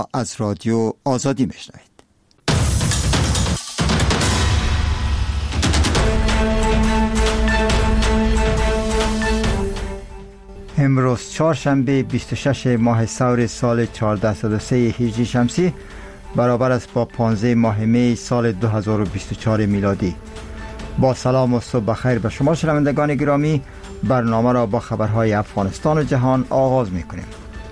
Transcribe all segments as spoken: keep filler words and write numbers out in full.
از رادیو آزادی میشنوید. امروز چهارشنبه بیست و ششم ماه سور سال چهارصد و سه هجری شمسی برابر است با پانزده ماه می سال دو هزار و بیست و چهار میلادی. با سلام و صبح بخیر به شما شنوندگان گرامی، برنامه را با خبرهای افغانستان و جهان آغاز می‌کنیم.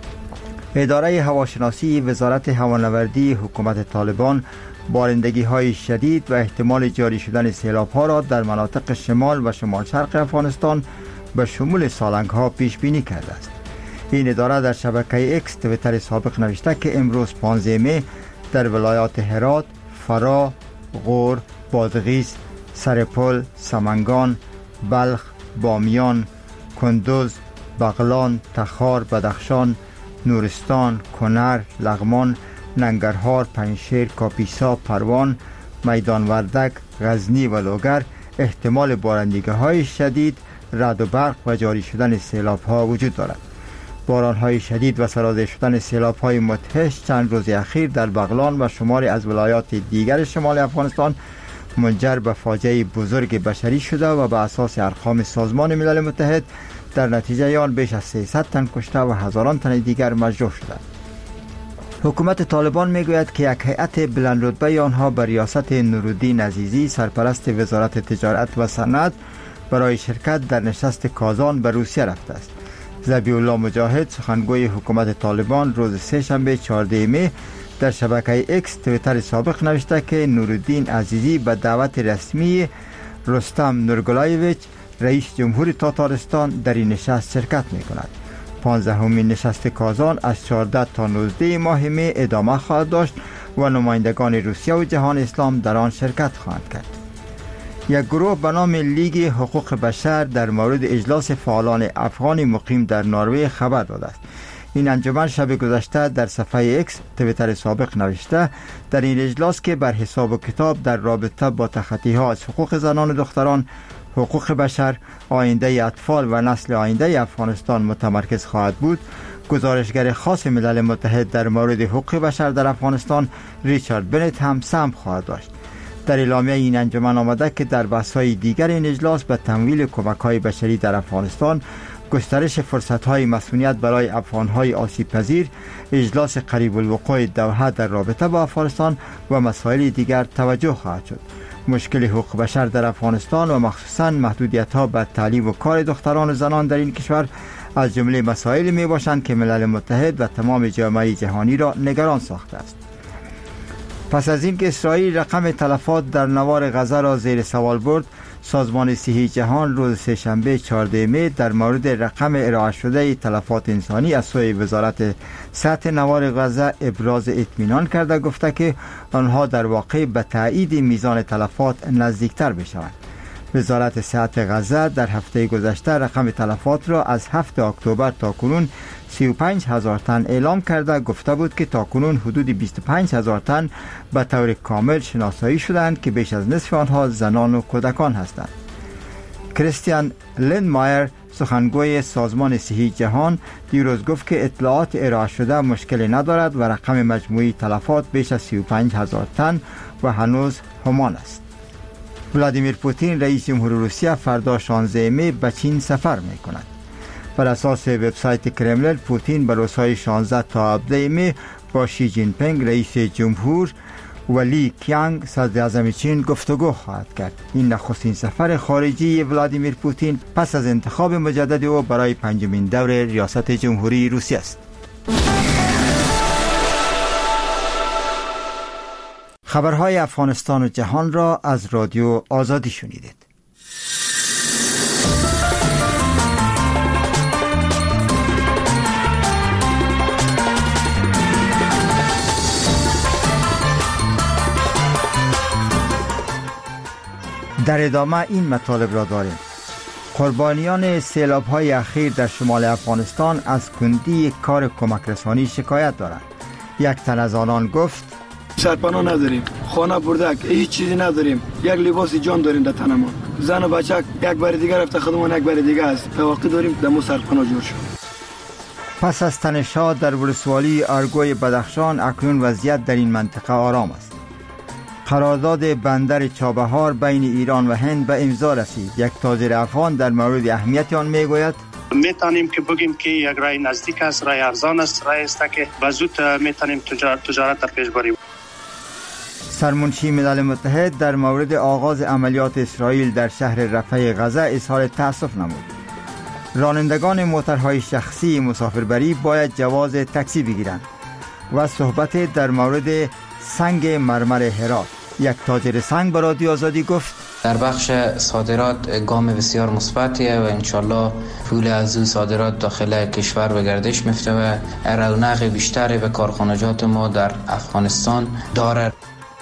اداره هواشناسی وزارت هوانوردی حکومت طالبان بارندگی‌های شدید و احتمال جاری شدن سیلاب‌ها را در مناطق شمال و شمال شرق افغانستان به شمول سالنگ‌ها پیش بینی کرده است. این اداره در شبکه اکس تویتر سابق نوشته که امروز پانزده می در ولایات هرات، فرا، غور، بادغیس، سرپل، سمنگان، بلخ، بامیان، کندوز، بغلان، تخار، بدخشان، نورستان، کنر، لغمان، ننگرهار، پنجشیر، کاپیسا، پروان، میدان وردک، غزنی و لوگر احتمال بارندگی‌های شدید، رعد و برق و جاری شدن سیلاب‌ها وجود دارد. باران‌های شدید و سرازیر شدن سیلاب‌های مدهش چند روز اخیر در بغلان و شماری از ولایات دیگر شمال افغانستان منجر به فاجعه بزرگ بشری شده و به اساس ارقام سازمان ملل متحد در نتیجه آن بیش از سیصد تن کشته و هزاران تن دیگر مجروح شدند. حکومت طالبان میگوید که یک هیئت بلند رتبه آنها به ریاست نورالدین عزیزی سرپرست وزارت تجارت و صنعت برای شرکت در نشست کازان به روسیه رفته است. ذبیح الله مجاهد سخنگوی حکومت طالبان روز سه‌شنبه چهارده می در شبکه اکس تویتر سابق نوشته که نورالدین عزیزی به دعوت رسمی رستم نورگلایویچ رئیس جمهور تاتارستان در این نشست شرکت می کند. پانزدهمین نشست کازان از چهارده تا نوزده ماه می ادامه خواهد داشت و نمایندگان روسیه و جهان اسلام در آن شرکت خواهند کرد. یک گروه به نام لیگ حقوق بشر در مورد اجلاس فعالان افغان مقیم در نروژ خبر داده است. این انجمن شب گذشته در صفحه اکس تویتر سابق نوشته در این اجلاس که بر حساب و کتاب در رابطه با تخطی‌ها از حقوق زنان و دختران، حقوق بشر، آینده اطفال و نسل آینده افغانستان متمرکز خواهد بود، گزارشگر خاص ملل متحد در مورد حقوق بشر در افغانستان ریچارد بنت هم سهم خواهد داشت. در اعلامیه این انجمن آمده که در بحث‌های دیگر این اجلاس به تمویل کمک‌های بشری در افغانستان، گسترش فرصت‌های مسئولیت برای افغان‌های آسیب‌پذیر، اجلاس قریب الوقوع دوحه در رابطه با افغانستان و مسائل دیگر توجه خواهد شد. مشکل حقوق بشر در افغانستان و مخصوصاً محدودیت‌ها به تعلیم و کار دختران و زنان در این کشور از جمله مسائلی میباشند که ملل متحد و تمام جامعه جهانی را نگران ساخته است. پس از اینکه اسرائیل رقم تلفات در نوار غزه را زیر سوال برد، سازمان صحی جهان روز سه‌شنبه چهارده می در مورد رقم ارائه شده تلفات انسانی از سوی وزارت صحت نوار غزه ابراز اطمینان کرده، گفته که آنها در واقع به تایید میزان تلفات نزدیکتر بشوند. وزارت صحت غزه در هفته گذشته رقم تلفات را از هفتم اکتبر تا کنون سی و پنج هزار تن اعلام کرده، گفته بود که تا کنون حدود بیست و پنج هزار تن به طور کامل شناسایی شدند که بیش از نصف آنها زنان و کودکان هستند. کریستیان لندمایر سخنگوی سازمان صحی جهان دیروز گفت که اطلاعات ارائه شده مشکلی ندارد و رقم مجموعی تلفات بیش از سی و پنج هزار تن و هنوز همان است. ولادیمیر پوتین رئیس جمهور روسیه فردا شانزده می به چین سفر می کند. بر اساس وبسایت کرملین، پوتین به روزهای شانزده تا هفده می با شی جین پینگ رئیس جمهور و لی کیانگ صدر اعظم چین گفتگو خواهد کرد. این نخستین سفر خارجی ولادیمیر پوتین پس از انتخاب مجدد او برای پنجمین دور ریاست جمهوری روسیه است. خبرهای افغانستان و جهان را از رادیو آزادی شنیدید. در ادامه این مطالب را داریم. قربانیان سیلاب‌های اخیر در شمال افغانستان از کندی کار کمک رسانی شکایت دارند. یک تن از آنان گفت: سرپناه نداریم، خانه بردک، هیچ چیزی نداریم، یک لباس جان داریم در تنمون. زن و بچه یک بار دیگر رفته خودمون یک بار دیگه است. تا وقتی داریم دمو سرپناه جور شد. پس از تنش‌ها در ولسوالی ارگوی بدخشان، اکنون وضعیت در این منطقه آرام است. قرارداد بندر چابهار بین ایران و هند به امضا رسید. یک تاجر افغان در مورد اهمیت آن میگوید: میتونیم که بگیم که یک راه نزدیک است، راه ارزان است، راه است که به زود میتونیم تجارت را پیش بریم. سرمنشی ملل متحد در مورد آغاز عملیات اسرائیل در شهر رفح غزه اظهار تأسف نمود. رانندگان موترهای شخصی مسافربری باید جواز تاکسی بگیرند. و صحبت در مورد سنگ مرمر هرات. یک تاجر سنگ به رادیو آزادی گفت: در بخش صادرات گام بسیار مثبتیه و انشالله پول از این صادرات داخل کشور به گردش میفته و رونق بیشتری به کارخانجات ما در افغانستان داره.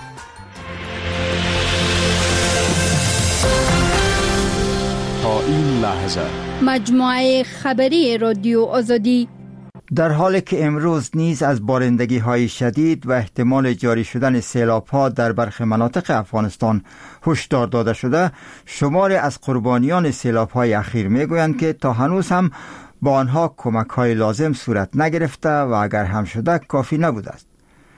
تا این لحظه مجموعه خبری رادیو آزادی. در حالی که امروز نیز از بارندگی های شدید و احتمال جاری شدن سیلاب ها در برخی مناطق افغانستان هشدار داده شده، شماری از قربانیان سیلاب های اخیر می گویند که تا هنوز هم با آنها کمک های لازم صورت نگرفته و اگر هم شده کافی نبوده است.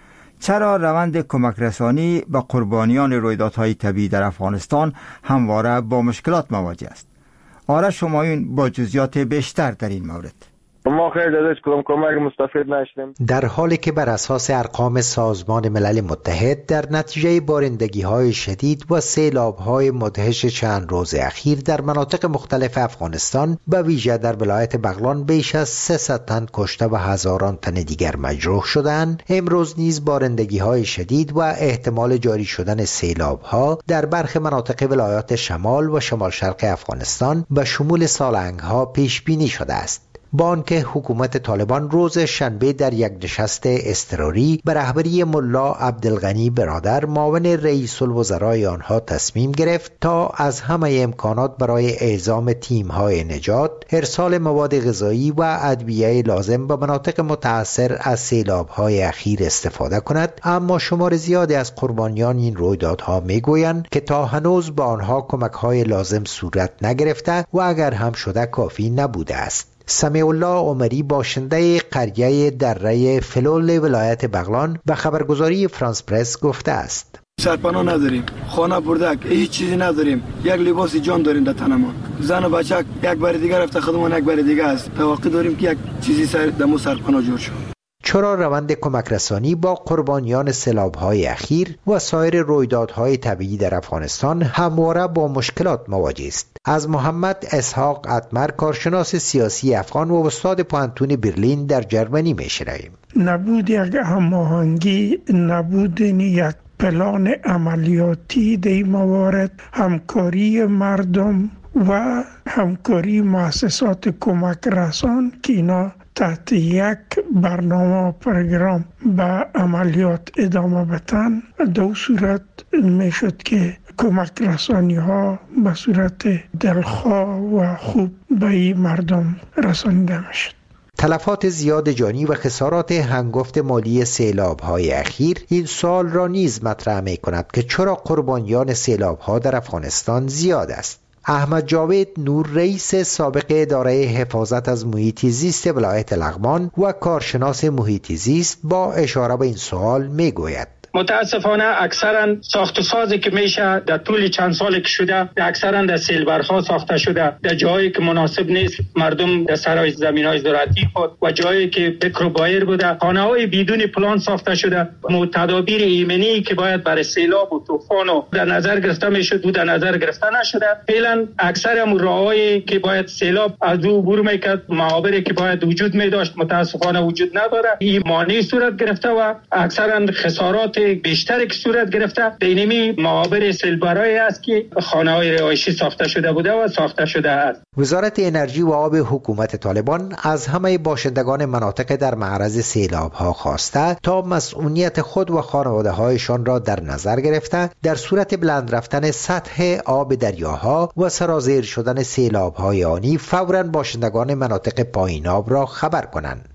چرا روند کمک رسانی به قربانیان رویدادهای طبیعی در افغانستان همواره با مشکلات مواجه است؟ آرش همایون با جزئیات بیشتر در این مورد. ما خیلی دادش کدام کمک مستفید نشدیم. در حالی که بر اساس ارقام سازمان ملل متحد در نتیجه بارندگی‌های شدید و سیلاب‌های مدهش چند روز اخیر در مناطق مختلف افغانستان به ویژه در ولایت بغلان بیش از سیصد تن کشته و هزاران تن دیگر مجروح شدند، امروز نیز بارندگی‌های شدید و احتمال جاری شدن سیلاب‌ها در برخی مناطق ولایات شمال و شمال شرق افغانستان به شمول سالنگ‌ها پیش بینی شده است. با آنکه حکومت طالبان روز شنبه در یک نشست اضطراری به رهبری ملا عبدالغنی برادر معاون رئیس الوزرای آنها تصمیم گرفت تا از همه امکانات برای اعزام تیم‌های نجات، ارسال مواد غذایی و ادویه لازم به مناطق متاثر از سیلاب‌های اخیر استفاده کند، اما شمار زیادی از قربانیان این رویدادها میگویند که تا هنوز به آنها کمک‌های لازم صورت نگرفته و اگر هم شده کافی نبوده است. سمیع الله عمری باشنده قریه دره فلول ولایت بغلان به خبرگزاری فرانس پرس گفته است: سرپناه نداریم، خانه بردک، هیچ چیزی نداریم، یک لباس جان داریم در تنمون. زن و بچه یک بار دیگر رفته خدمون، یک بار دیگه است. توقع داریم که یک چیزی سر دمو سرپناه جور شد. چرا روند کمک رسانی با قربانیان سیلاب‌های اخیر و سایر رویدادهای طبیعی در افغانستان همواره با مشکلات مواجه است؟ از محمد اسحاق اتمر، کارشناس سیاسی افغان و استاد پوهنتون برلین در جرمنی می‌شنویم. نبود یک هماهنگی، نبود یک پلان عملیاتی در این موارد، همکاری مردم و همکاری مؤسسات کمک رسان که اینا تحت یک برنامه و پروگرام به عملیات ادامه بدن، دو صورت میشد که کمک رسانی ها به صورت دلخواه و خوب به مردم رسانیده میشد. تلفات زیاد جانی و خسارات هنگفت مالی سیلاب‌های اخیر این سوال را نیز مطرح می‌کند که چرا قربانیان سیلاب‌ها در افغانستان زیاد است. احمد جاوید نور، رئیس سابق اداره حفاظت از محیط زیست ولایت لغمان و کارشناس محیط زیست، با اشاره به این سوال میگوید: متاسفانه اکثرا ساخت و سازی که میشه در طول چند سال که شده اکثرا در سیلبرها ساخته شده، در جایی که مناسب نیست مردم در سرای زمینای زراعتی خود و جایی که بکر و بایر بوده، خانه‌های بدون پلان ساخته شده. تدابیر ایمنی که باید برای سیلاب و طوفان و در نظر گرفته میشد و در نظر گرفته نشده. فعلا اکثر هم راههایی که باید سیلاب از او عبور میکرد، معابری که باید وجود میداشت متاسفانه وجود نداره. این مانع صورت گرفته و اکثرا خسارات بیشتر که صورت گرفته بینمی معابر سیلبرایی است که خانه‌های رهایشی ساخته شده بوده و ساخته شده است. وزارت انرژی و آب حکومت طالبان از همه باشندگان مناطق در معرض سیلاب‌ها خواسته تا مسئولیت خود و خانواده‌هایشان را در نظر گرفته در صورت بلند رفتن سطح آب دریاها و سرازیر شدن سیلاب‌های آنی فوراً باشندگان مناطق پایین‌آب را خبر کنند.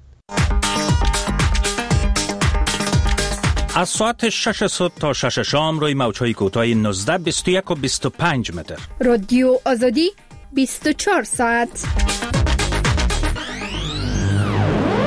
از ساعت شش صبح تا شش شام روی موج‌های کوتاه نوزده، بیست و یک و بیست و پنج متر. رادیو آزادی بیست و چهار ساعت.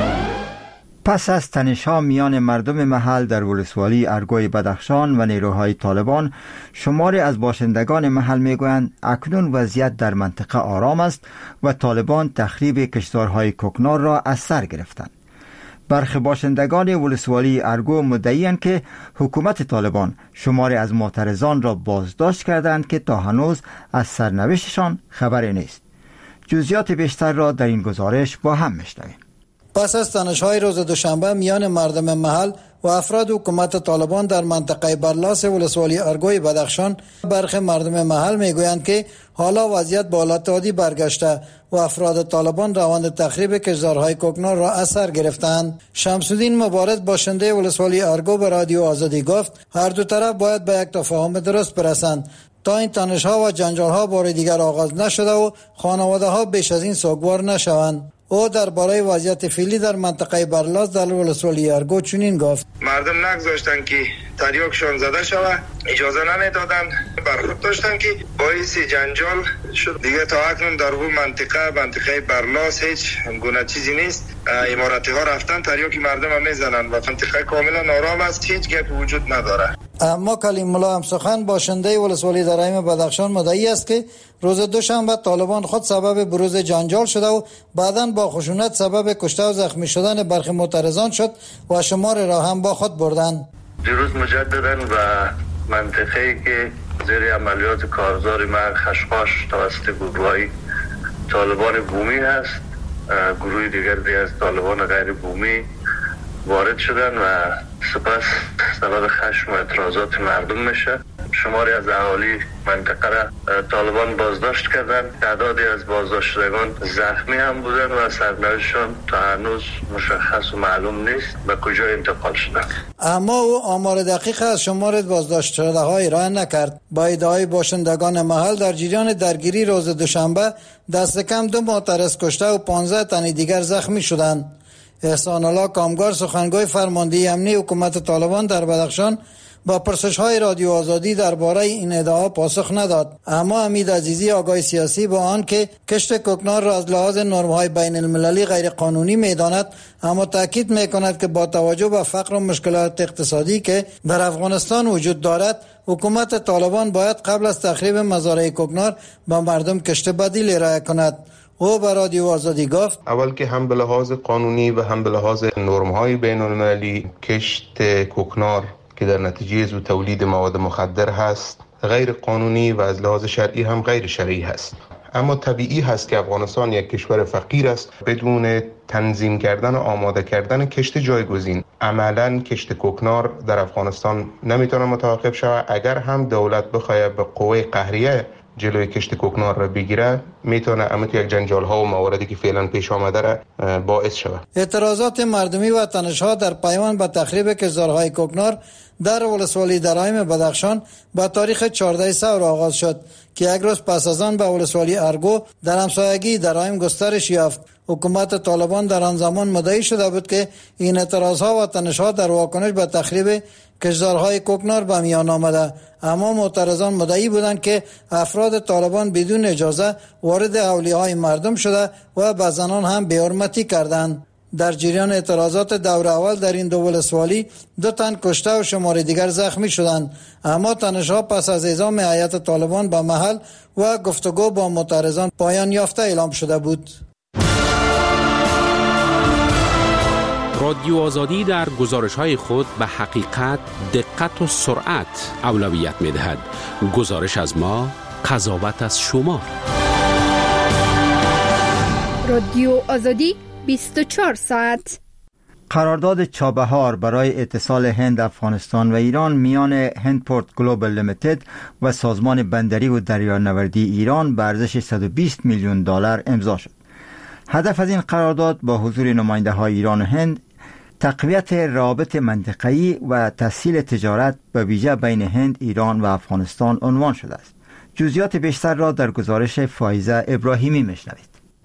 پس از تنش‌ها میان مردم محل در ولسوالی ارگوی بدخشان و نیروهای طالبان، شماری از باشندگان محل میگویند اکنون وضعیت در منطقه آرام است و طالبان تخریب کشتزارهای کوکنار را از سر گرفتند. برخی باشندگان ولسوالی ارگو مدعی‌اند که حکومت طالبان شماری از معترضان را بازداشت کردند که تا هنوز از سرنوشتشان خبری نیست. جزئیات بیشتر را در این گزارش با هم میشنویم. پس از تنش‌های روز دوشنبه میان مردم محل و افراد حکومت طالبان در منطقه برلاس ولسوالی ارگوی بدخشان، برخی مردم محل میگویند که حالا وضعیت به حالت عادی برگشته و افراد طالبان روند تخریب کشتزارهای کوکنار را از سر گرفتند. شمس‌الدین مبارز باشنده ولسوالی ارگو به رادیو آزادی گفت هر دو طرف باید به یک تفاهم درست برسند تا این تنش‌ها و جنجال‌ها بار دیگر آغاز نشده و خانواده‌ها بیش از این سوگوار نشوند. او درباره وضعیت فعلی در منطقه برلاس در ولسوالی ارگو چنین گفت: مردم نگذاشتن که تریاکشان زده شود، اجازه نمیدادن، برخورد داشتن که باعث جنجال شد. دیگه تا اکنون در اون منطقه منطقه برلاس هیچ گونه چیزی نیست. اماراتی ها رفتن تریاک مردم هم میزنن و منطقه کاملا آرام است، هیچ گپ وجود نداره. اما کلیم الله همسخن باشنده ولسوالی درایم بدخشان مدعی است که روز دوشنبه طالبان خود سبب بروز جنجال شده و بعداً با خشونت سبب کشته و زخمی شدن برخی معترضان شد و شمار را هم با خود بردند. دیروز مجدداً و منطقه‌ای که زیر عملیات کارزار مرگ خشخاش توسط گروه‌های طالبان بومی هست، گروه دیگر از طالبان غیر بومی وارد شدن و سپس سبب خشم و اعتراضات مردم میشه. شماری از اهالی منطقه را طالبان بازداشت کردند. تعدادی از بازداشت شدگان زخمی هم بودند و سرنوشتشان تا هنوز مشخص و معلوم نیست به کجا انتقال شدند. اما او آمار دقیق از شمار بازداشت شده ها ارائه نکرد. با ادعای باشندگان محل در جریان درگیری روز دوشنبه دست کم دو معترض کشته و پانزده تن دیگر زخمی شدند. احسان الله کامگار سخنگوی فرماندهی امنی حکومت طالبان در بدخشان با پرسش‌های رادیو آزادی درباره این ادعا پاسخ نداد. اما حمید عزیزی آگاه سیاسی با آن که کشت کوکنار را از لحاظ نرم‌های بین المللی غیر قانونی می‌داند، اما تاکید می‌کند که با توجه به فقر و مشکلات اقتصادی که در افغانستان وجود دارد، حکومت طالبان باید قبل از تخریب مزارع کوکنار به مردم کشت بدیل ارائه کند. او به رادیو آزادی گفت: اول که هم به لحاظ قانونی و هم به لحاظ نرم‌های بین المللی کشت کوکنار که در نتیجه از تولید مواد مخدر هست غیر قانونی و از لحاظ شرعی هم غیر شرعی هست. اما طبیعی هست که افغانستان یک کشور فقیر است. بدون تنظیم کردن و آماده کردن کشت جایگزین عملاً کشت کوکنار در افغانستان نمیتونه متوقف شود. اگر هم دولت بخواد به قوه قهریه جلوی کشت کوکنار را بگیره، میتونه امت یک جنجال ها و مواردی که فعلا پیش آمده را باعث شود. اعتراضات مردمی و تنش‌ها در پیوند به تخریب کشتزارهای کوکنار در ولسوالی درایم بدخشان با تاریخ چهاردهم سور آغاز شد که یک روز پس از آن به ولسوالی ارگو در همسایگی درایم گسترش یافت. حکومت طالبان در آن زمان مدعی شده بود که این اعتراضها و تنش‌ها در واکنش به تخریب کشتزارهای کوکنار به میان آمده، اما معترضان مدعی بودند که افراد طالبان بدون اجازه وارد حولیه‌های مردم شده و به زنان هم بی‌حرمتی کردند. در جریان اعتراضات دور اول در این دو ولسوالی دو تن کشته و شمار دیگر زخمی شدند، اما تنش‌ها پس از اعزام هیئت طالبان به محل و گفتگو با معترضان پایان یافته اعلام شده بود. رادیو آزادی در گزارش‌های خود به حقیقت، دقت و سرعت اولویت می‌دهد. گزارش از ما، قضاوت از شما. رادیو آزادی بیست و چهار ساعت. قرارداد چابهار برای اتصال هند، افغانستان و ایران میان هندپورت گلوبال لیمیتد و سازمان بندری و دریانوردی ایران به ارزش صد و بیست میلیون دلار امضا شد. هدف از این قرارداد با حضور نماینده های ایران و هند تقویت روابط منطقه‌ای و تسهیل تجارت به ویژه بین هند، ایران و افغانستان عنوان شده است. جزئیات بیشتر را در گزارش فائزه ابراهیمی میشنوید.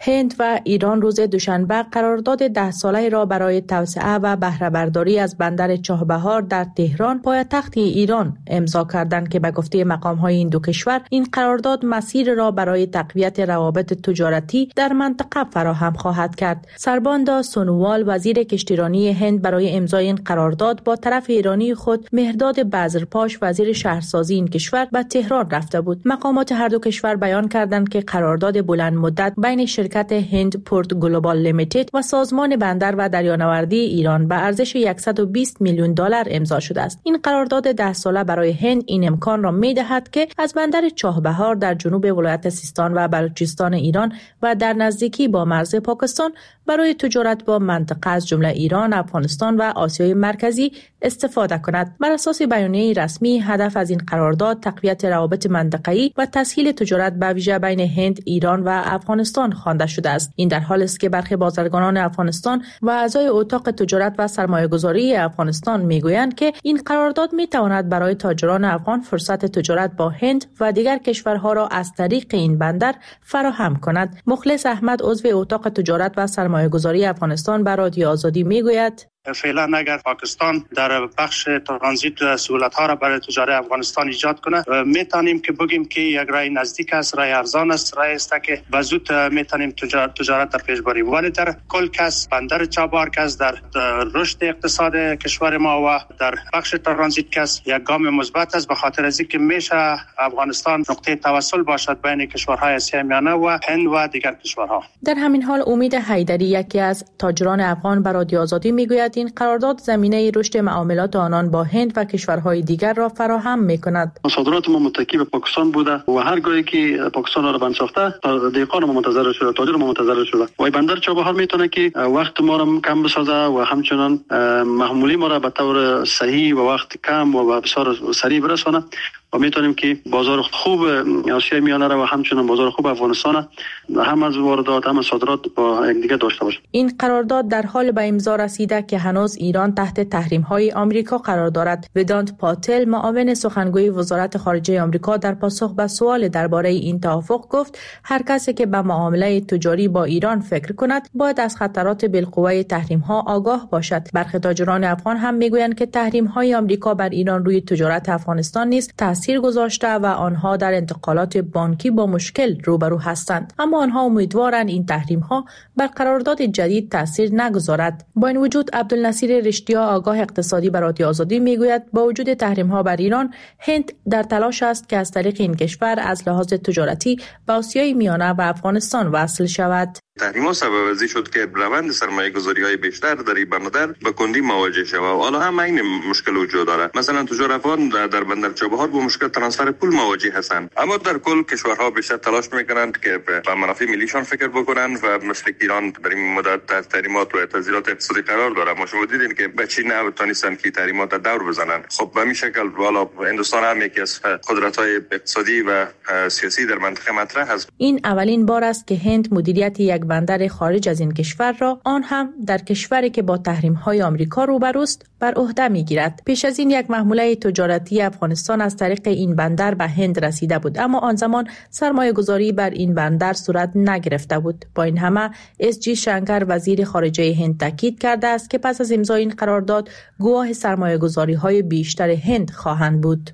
هند و ایران روز دوشنبه قرارداد ده ساله را برای توسعه و بهره برداری از بندر چابهار در تهران پایتخت ایران امضا کردند که به گفته مقام‌های این دو کشور این قرارداد مسیر را برای تقویت روابط تجارتی در منطقه فراهم خواهد کرد. سرباندا سونووال وزیر کشتیرانی هند برای امضای این قرارداد با طرف ایرانی خود مهرداد بزرپاش وزیر شهرسازی این کشور به تهران رفته بود. مقامات هر دو کشور بیان کردند که قرارداد بلند مدت بین شرکت هند پورت گلوبال لیمیتد و سازمان بندر و دریانوردی ایران به ارزش صد و بیست میلیون دلار امضا شده است. این قرارداد ده ساله برای هند این امکان را می‌دهد که از بندر چابهار در جنوب ولایت سیستان و بلوچستان ایران و در نزدیکی با مرز پاکستان برای تجارت با منطقه از جمله ایران، افغانستان و آسیای مرکزی استفاده کند. بر اساس بیانیه رسمی، هدف از این قرارداد تقویت روابط منطقه‌ای و تسهیل تجارت به ویژه بین هند، ایران و افغانستان خوانده شده است. این در حالی است که برخی بازرگانان افغانستان و اعضای اتاق تجارت و سرمایه‌گذاری افغانستان میگویند که این قرارداد میتواند برای تاجران افغان فرصت تجارت با هند و دیگر کشورها را از طریق این بندر فراهم کند. مخلص احمد عضو اتاق تجارت و سرمایه‌گذاری افغانستان به رادیو آزادی میگوید فعلا اگر پاکستان در بخش ترانزیت سهولت ها را برای تجارت افغانستان ایجاد کنه، میتونیم که بگیم که یک راه نزدیک است، راه ارزان است، راه است که به زود میتونیم تجارت در پیش بریم. ولی در کل کس بندر چابهار کس در رشد اقتصاد کشور ما و در بخش ترانزیت کس یک گام مثبت است، به خاطر از اینکه میشه افغانستان نقطه توصل باشد بین کشورهای آسیای میانه و هند و دیگر کشورها. در همین حال امید حیدری یکی از تاجران افغان به رادیو آزادی میگوید این قرارداد زمینه رشد معاملات آنان با هند و کشورهای دیگر را فراهم می‌کند. صادرات ما متکی به پاکستان بوده و هر گاهی که پاکستان را بند ساخته، دهقان ما منتظر شده، تاجر ما منتظر شده. و بندر چابهار میتونه که وقت ما را کم بسازه و همچنان محمولی ما را به طور صحیح و وقت کم و بسیار سریع برسانه و میتونیم که بازار خوب آسیای میانه را و همچنان بازار خوب افغانستان هم از واردات هم از صادرات با یکدیگر داشته باشیم. این قرارداد در حال به امضا رسیده که هنوز ایران تحت تحریم‌های آمریکا قرار دارد. ودانت پاتل معاون سخنگوی وزارت خارجه آمریکا در پاسخ به سوال درباره این توافق گفت هر کسی که به معامله تجاری با ایران فکر کند باید از خطرات بالقوه تحریم‌ها آگاه باشد. برخی تاجران افغان هم میگویند که تحریم‌های آمریکا بر ایران روی تجارت افغانستان نیز تاثیر گذاشته و آنها در انتقالات بانکی با مشکل روبرو هستند، اما آنها امیدوارند این تحریم‌ها بر قرارداد جدید تاثیر نگذارد. با این وجود عبدالنصیر رشتیا آگاه اقتصادی بر رادیو آزادی میگوید با وجود تحریم‌ها بر ایران، هند در تلاش است که از طریق این کشور از لحاظ تجارتی به آسیای میانه و افغانستان وصل شود. تحریم‌ها سبب ازی شد که روند سرمایه‌گذاری‌های بیشتر در این بندر به کندی مواجه شود و حالا هم این مشکل وجود دارد. مثلا تجار افغان در بندر چابهار با مشکل ترانسفر پول مواجه هستند، اما در کل کشورها بیشتر تلاش می‌کنند که به منافع ملیشان فکر بکنند و مثل ایران در این مدت تحت تحریمات و تعزیرات اقتصادی قرار دارد. ما شما دیدین که به چین نتونستند که تحریمات دور بزنند. خب به این شکل والا هندوستان هم یکی از قدرت‌های اقتصادی و سیاسی در منطقه مطرح است. این اولین بار است که هند مدیریت یک بندر خارج از این کشور را، آن هم در کشوری که با تحریم‌های آمریکا روبروست، بر عهده می‌گیرد. پیش از این یک محموله تجارتی افغانستان از طریق این بندر به هند رسیده بود، اما آن زمان سرمایه‌گذاری بر این بندر صورت نگرفته بود. با این همه اس جی شنکر وزیر خارجه هند تاکید کرده است که پس از امضای این قرارداد گواه سرمایه‌گذاری‌های بیشتر هند خواهند بود.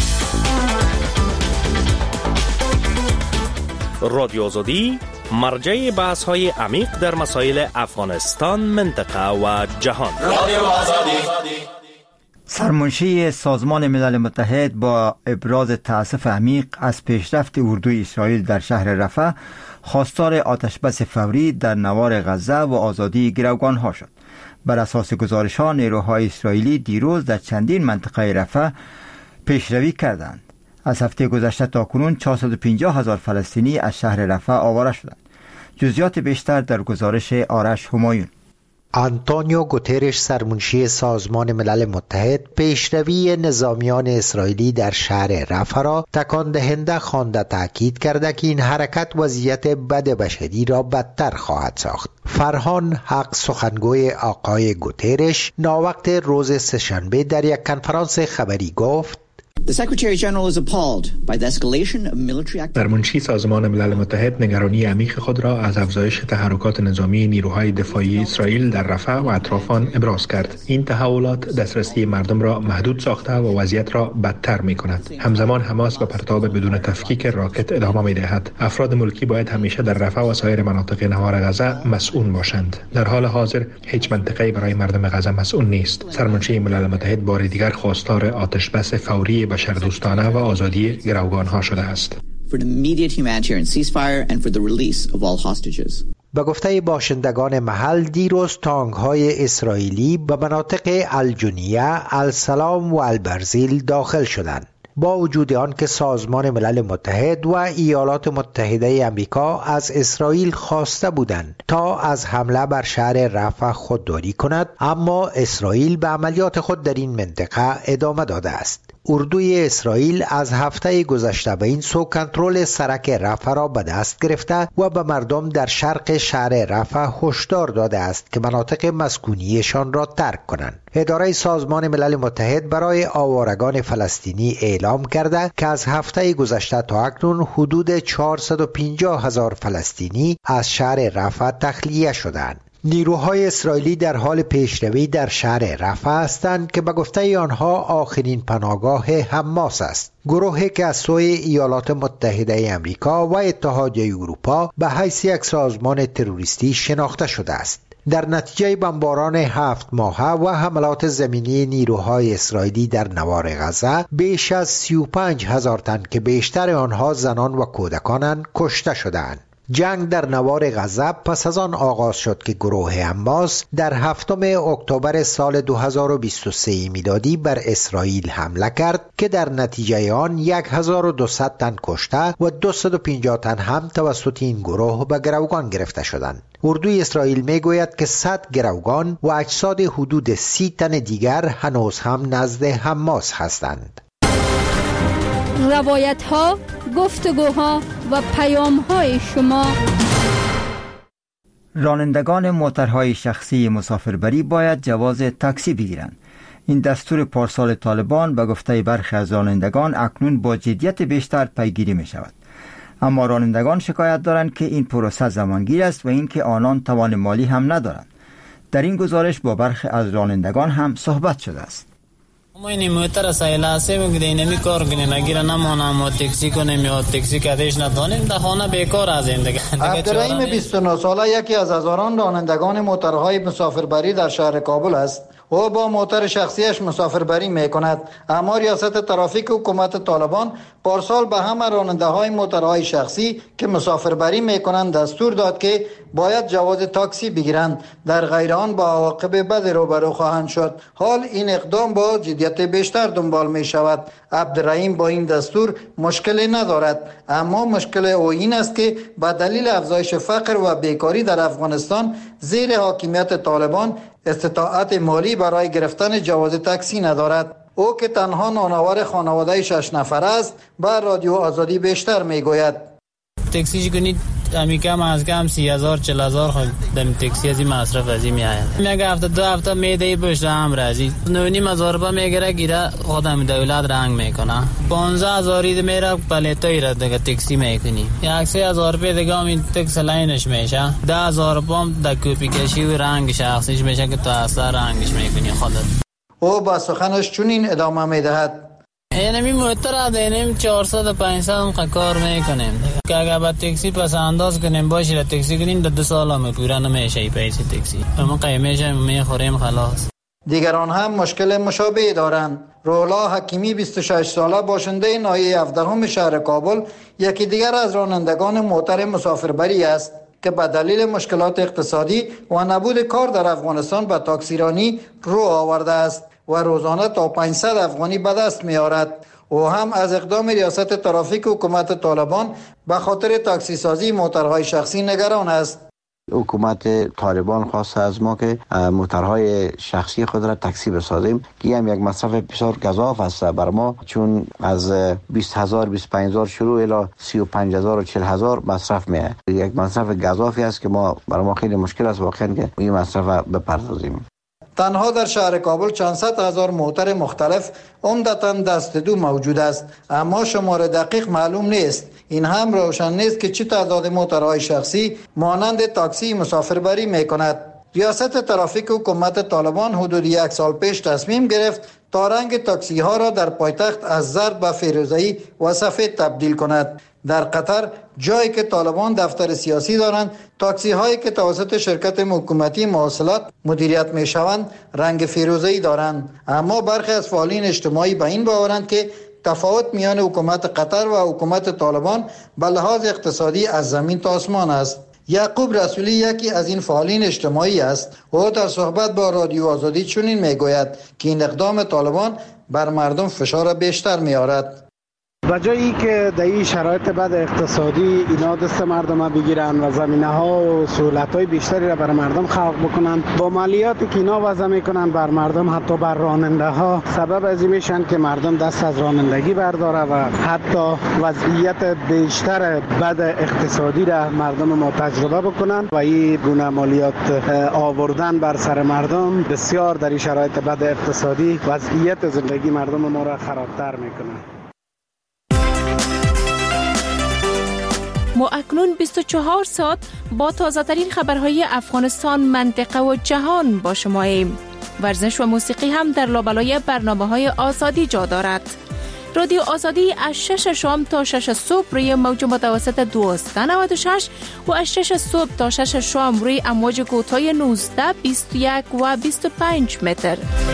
رادیو آزادی مرجع بحث های عمیق در مسائل افغانستان، منطقه و جهان. سرمنشی سازمان ملل متحد با ابراز تأسف عمیق از پیشرفت اردوی اسرائیل در شهر رفح خواستار آتشبس فوری در نوار غزه و آزادی گروگانها شد. بر اساس گزارش‌ها نیروهای اسرائیلی دیروز در چندین منطقه رفح پیشروی کردند. از هفته گذشته تا کنون چهارصد و پنجاه هزار فلسطینی از شهر رفح آواره شدند. جزئیات بیشتر در گزارش آرش همایون. آنتونیو گوترش سرمنشی سازمان ملل متحد پیشروی نظامیان اسرائیلی در شهر رفح را تکان دهنده خوانده تاکید کرده که این حرکت وضعیت بد بشری را بدتر خواهد ساخت. فرهان حق سخنگوی آقای گوترش ناوقت روز سه‌شنبه در یک کنفرانس خبری گفت سرمنشی سازمان ملل متحد نگرانی عمیق خود را از افزایش تحرکات نظامی نیروهای دفاعی اسرائیل در رفح و اطراف آن ابراز کرد. این تحولات دسترسی مردم را محدود ساخته و وضعیت را بدتر می کند. همزمان حماس به پرتاب بدون تفکیک راکت ادامه می دهد. افراد ملکی باید همیشه در رفح و سایر مناطق نوار غزه مسئول باشند. در حال حاضر هیچ منطقه‌ای برای مردم غزه مسئول نیست. سرمنشی ملل متحد بار دیگر خواستار آتش بس فوری بشردوستانه و آزادی گروگانها شده است. به گفته باشندگان محل، دیروز تانک‌های اسرائیلی به مناطق الجنیه، السلام و البرزیل داخل شدند. با وجود آن که سازمان ملل متحد و ایالات متحده آمریکا از اسرائیل خواسته بودند تا از حمله بر شهر رفح خودداری کند، اما اسرائیل به عملیات خود در این منطقه ادامه داده است. اردوی اسرائیل از هفته گذشته به این سو کنترل سرک رفح را به دست گرفته و به مردم در شرق شهر رفح هشدار داده است که مناطق مسکونیشان را ترک کنند. اداره سازمان ملل متحد برای آوارگان فلسطینی اعلام کرده که از هفته گذشته تا اکنون حدود چهارصد و پنجاه هزار فلسطینی از شهر رفح تخلیه شدند. نیروهای اسرائیلی در حال پیشروی در شهر رفح هستند که به گفته آنها آخرین پناهگاه حماس است. گروهی که از سوی ایالات متحده آمریکا و اتحادیه اروپا به حیث یک سازمان تروریستی شناخته شده است. در نتیجه بمباران هفت ماهه و حملات زمینی نیروهای اسرائیلی در نوار غزه، بیش از سی و پنج هزار تن که بیشتر آنها زنان و کودکانند کشته شدند. جنگ در نوار غزه پس از آن آغاز شد که گروه حماس در هفتم اکتبر سال دو هزار و بیست و سه میلادی بر اسرائیل حمله کرد که در نتیجه آن هزار و دویست تن کشته و دویست و پنجاه تن هم توسط این گروه به گروگان گرفته شدند. اردوی اسرائیل میگوید که صد گروگان و اجساد حدود سی تن دیگر هنوز هم نزد حماس هستند. روایت ها، گفتگوها و پیام های شما. رانندگان موترهای شخصی مسافربری باید جواز تاکسی بگیرند. این دستور پارسال طالبان به گفته برخی از رانندگان اکنون با جدیت بیشتر پیگیری می شود. اما رانندگان شکایت دارند که این پروسه زمانگیر است و اینکه آنان توان مالی هم ندارند. در این گزارش با برخی از رانندگان هم صحبت شده است. ما این موتر سایلاسه میگه نمی کار کنه نگیره نمونه ما تاکسی کنیم یا تاکسی کدیش ندانیم در خانه بیکار از زندگی. عبدالرحیم بیست و نه ساله یکی از هزاران رانندگان موترهای مسافربری در شهر کابل است. او با موتر شخصیش مسافربری میکند، اما ریاست ترافیک حکومت طالبان پارسال به همه راننده های موترهای شخصی که مسافربری میکنند دستور داد که باید جواز تاکسی بگیرند، در غیر آن با عواقب بد روبرو خواهند شد. حال این اقدام با جدیت بیشتر دنبال می شود. عبدالرحیم با این دستور مشکلی ندارد، اما مشکل او این است که به دلیل افزایش فقر و بیکاری در افغانستان زیر حاکمیت طالبان استطاعت مالی برای گرفتن جواز تاکسی ندارد. او که تنها نانآور خانواده شش نفر است بر رادیو آزادی بیشتر میگوید. تاکسی کنید امی کم از کم سی هزار چل هزار خود دم تاکسی از این مصرف از این می آید. میگه هفته دو هفته میده پشت هم رازی نو نیم هزار روپیه میگیره گیره خودم دولت رنگ میکنه. پانزده هزاری میره پلیتای را دیگه تاکسی میکنی. یک سه هزار روپیه دیگه این تاکسی لاینش میشه. ده هزار روپیه در کپی کشی و رنگ شخصیش میشه که تو اصلا رنگش میکنی خودت. او با سخنش چنین ادامه میدهد. اینمی موتر از اینم چهارصد و پانصد هم کار میکنیم که اگر با تاکسی پس انداز کنیم باشی را تاکسی کنیم در دو سال هم پورا نمیشه ای پیسی تاکسی اما قیمهش هم میخوریم خلاص. دیگران هم مشکل مشابه دارند. رولا حکیمی بیست و شش ساله باشنده ناحیه هفدهم شهر کابل یکی دیگر از رانندگان موتر مسافربری است که به دلیل مشکلات اقتصادی و نبود کار در افغانستان به تاکسیرانی رو آورده است و روزانه تا پانصد افغانی به دست می آورد. او هم از اقدام ریاست ترافیک حکومت طالبان به خاطر تاکسی سازی موترهای شخصی نگران است. حکومت طالبان خواسته از ما که موترهای شخصی خود را تاکسی بسازیم که هم یک مصرف بسیار گزاف است بر ما، چون از بیست هزار بیست و پنج هزار شروع الی سی و پنج هزار و چهل هزار مصرف میه. یک مصرف گزافی است که ما بر ما خیلی مشکل است واقعا که این مصرف بپردازیم. تنها در شهر کابل چند صد هزار موتر مختلف عمدتاً دست دو موجود است، اما شمار دقیق معلوم نیست. این هم روشن نیست که چه تعداد موترهای شخصی مانند تاکسی مسافربری میکند. ریاست ترافیک حکومت طالبان حدود یک سال پیش تصمیم گرفت تا رنگ تاکسی ها را در پایتخت از زرد به فیروزه‌ای و سفید تبدیل کند. در قطر جایی که طالبان دفتر سیاسی دارند، تاکسی هایی که توسط شرکت حکومتی مواصلات مدیریت می شوند رنگ فیروزه‌ای دارند، اما برخی از فعالین اجتماعی به این باورند که تفاوت میان حکومت قطر و حکومت طالبان به لحاظ اقتصادی از زمین تا آسمان است. یعقوب رسولی یکی از این فعالین اجتماعی است. او در صحبت با رادیو آزادی چنین میگوید که این اقدام طالبان بر مردم فشار بیشتر میارد. و جایی که در این شرایط بد اقتصادی اینا دست مردم بگیرن و زمینه ها و سهولت های بیشتری را بر مردم خلق بکنن، با مالیاتی که اینا وضع میکنن بر مردم، حتی بر راننده ها، سبب از این میشن که مردم دست از رانندگی برداره و حتی وضعیت بیشتر بد اقتصادی را مردم ما تجربه بکنن و این گونه مالیات آوردن بر سر مردم بسیار در این شرایط بد اقتصادی وضعیت زندگی مردم ما را خرابتر میکنه. ما اکنون بیست و چهار ساعت با تازه ترین خبرهای افغانستان، منطقه و جهان با شما ایم. ورزش و موسیقی هم در لابلای برنامه های آزادی جا دارد. رادیو آزادی از شش شام تا شش صبح روی موج متوسط دویست و نود و شش و از شش صبح تا شش شام روی امواج کوتاه نوزده، بیست و یک و بیست و پنج متر.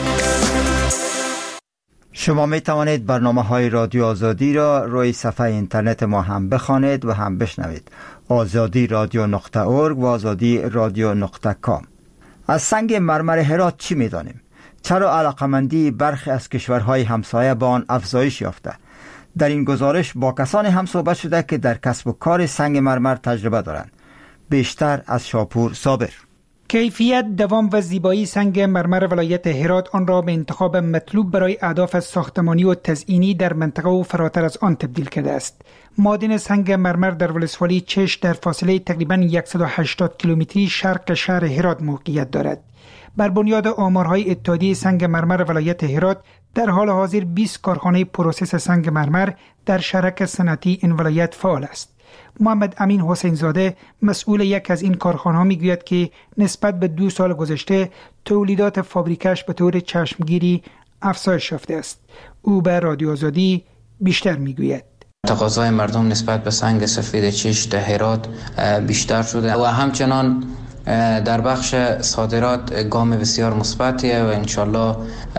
شما می توانید برنامه های رادیو آزادی را روی صفحه اینترنت ما هم بخوانید و هم بشنوید. آزادی رادیو نقطه اورگ و آزادی رادیو نقطه کام. از سنگ مرمر هرات چی می دانیم؟ چرا علاقمندی برخی از کشورهای همسایه با آن افزایش یافته؟ در این گزارش با کسانی هم صحبت شده که در کسب و کار سنگ مرمر تجربه دارند. بیشتر از شاپور صابر. کیفیت، دوام و زیبایی سنگ مرمر ولایت هرات آن را به انتخاب مطلوب برای اهداف ساختمانی و تزئینی در منطقه و فراتر از آن تبدیل کرده است. معادن سنگ مرمر در ولسوالی چش در فاصله تقریباً صد و هشتاد کیلومتری شرق شهر هرات موقعیت دارد. بر بنیاد آمارهای اتحادیه سنگ مرمر ولایت هرات، در حال حاضر بیست کارخانه پروسس سنگ مرمر در شرک صنعتی این ولایت فعال است. محمد امین حسین زاده مسئول یک از این کارخانه‌ها میگوید که نسبت به دو سال گذشته تولیدات فابریکش به طور چشمگیری افزایش یافته است. او به رادیو آزادی بیشتر میگوید. تقاضای مردم نسبت به سنگ سفید چش در هرات بیشتر شده و همچنان در بخش صادرات گام بسیار مثبتیه و انشالله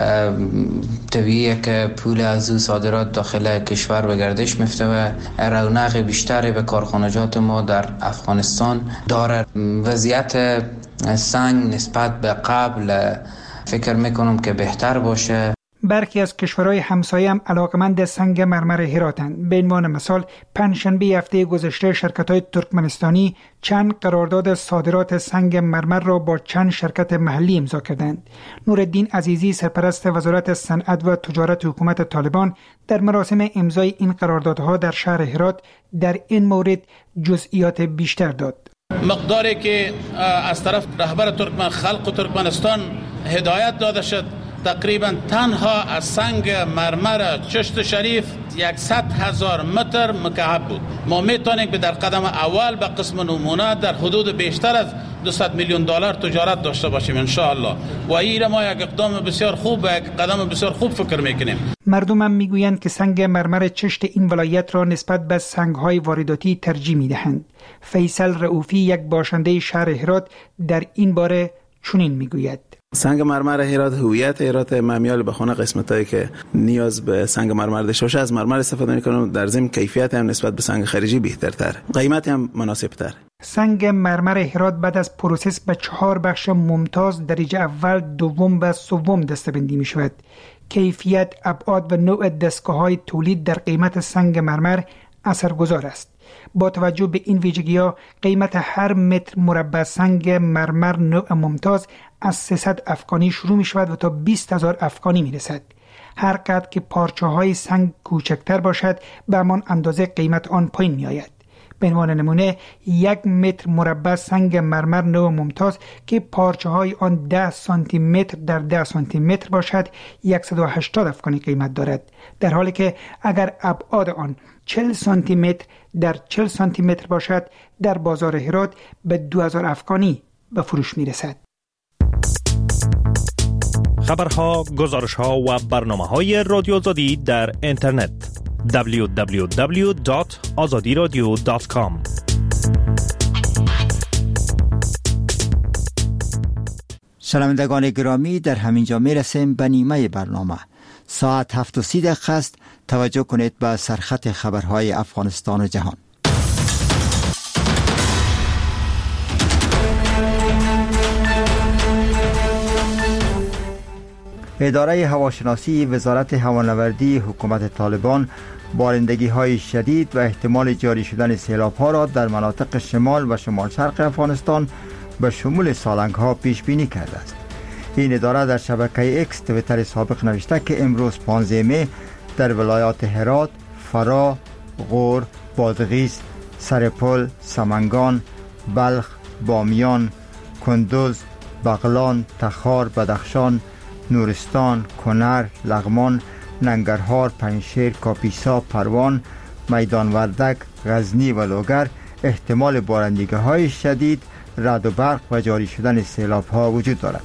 طبیعیه که پول از او صادرات داخل کشور به گردش میفته و رونق بیشتری به کارخانجات ما در افغانستان داره. وضعیت سنگ نسبت به قبل فکر میکنم که بهتر باشه. برخی از کشورهای همسایه هم علاقمند سنگ مرمر هراتند. به عنوان مثال پنجشنبه هفته گذشته شرکت‌های ترکمنستانی چند قرارداد صادرات سنگ مرمر را با چند شرکت محلی امضا کردند. نورالدین عزیزی سرپرست وزارت صنعت و تجارت حکومت طالبان در مراسم امضای این قراردادها در شهر هرات در این مورد جزئیات بیشتر داد. مقداری که از طرف رهبر ترکمن خلق ترکمنستان هدایت داده شد تقریبا تنها از سنگ مرمر چشت شریف صد هزار متر مکعب بود. ما میتونیم که در قدم اول به قسم نمونه در حدود بیشتر از دویست میلیون دلار تجارت داشته باشیم ان شاء الله و این ما یک اقدام بسیار خوب و یک قدم بسیار خوب فکر میکنیم. مردم هم میگویند که سنگ مرمر چشت این ولایت را نسبت به سنگ‌های وارداتی ترجیح میدهند. فیصل رؤوفی یک باشنده شهر هرات در این باره چنین میگوید. سنگ مرمر هرات هویت هرات، ممیال به خانه قسمتایی که نیاز به سنگ مرمر داشته باشه از مرمر استفاده میکنم. در ضمن کیفیت هم نسبت به سنگ خارجی بهترتر، قیمت هم مناسبتر. سنگ مرمر هرات بعد از پروسس به چهار بخش ممتاز درجه اول، دوم و سوم دسته‌بندی می شود. کیفیت، ابعاد و نوع دستگاه‌های تولید در قیمت سنگ مرمر اثرگذار است. با توجه به این ویژگی‌ها قیمت هر متر مربع سنگ مرمر نوع ممتاز از سیصد افغانی شروع می شود و تا بیست هزار افغانی می رسد. هر قدر که پارچه های سنگ کوچکتر باشد به همان اندازه قیمت آن پایین می آید. به عنوان نمونه یک متر مربع سنگ مرمر نو ممتاز که پارچه های آن ده سانتی متر در ده سانتی متر باشد صد و هشتاد افغانی قیمت دارد، در حالی که اگر ابعاد آن چهل سانتی متر در چهل سانتی متر باشد در بازار هرات به دو هزار افغانی به فروش می رسد. خبرها، گزارشها و برنامه‌های رادیو آزادی در اینترنت دبلیو دبلیو دبلیو دات آزادی رادیو دات کام. شنوندگان گرامی، در همین جا می رسیم به نیمه برنامه. ساعت هفت و سی دقیقه است. توجه کنید به سرخط خبرهای افغانستان و جهان. اداره هواشناسی وزارت هوانوردی حکومت طالبان بارندگی های شدید و احتمال جاری شدن سیلاب ها را در مناطق شمال و شمال شرق افغانستان به شمول سالنگ ها پیش بینی کرده است. این اداره در شبکه اکس تویتر سابق نوشته که امروز پانزده می در ولایات هرات، فرا، غور، بادغیس، سرپل، سمنگان، بلخ، بامیان، کندوز، بغلان، تخار، بدخشان، نورستان، کنر، لغمان، ننگرهار، پنجشیر، کاپیسا، پروان، میدان وردک، غزنی و لوگر احتمال بارندگی های شدید، رعد و برق و جاری شدن سیلاب ها وجود دارد.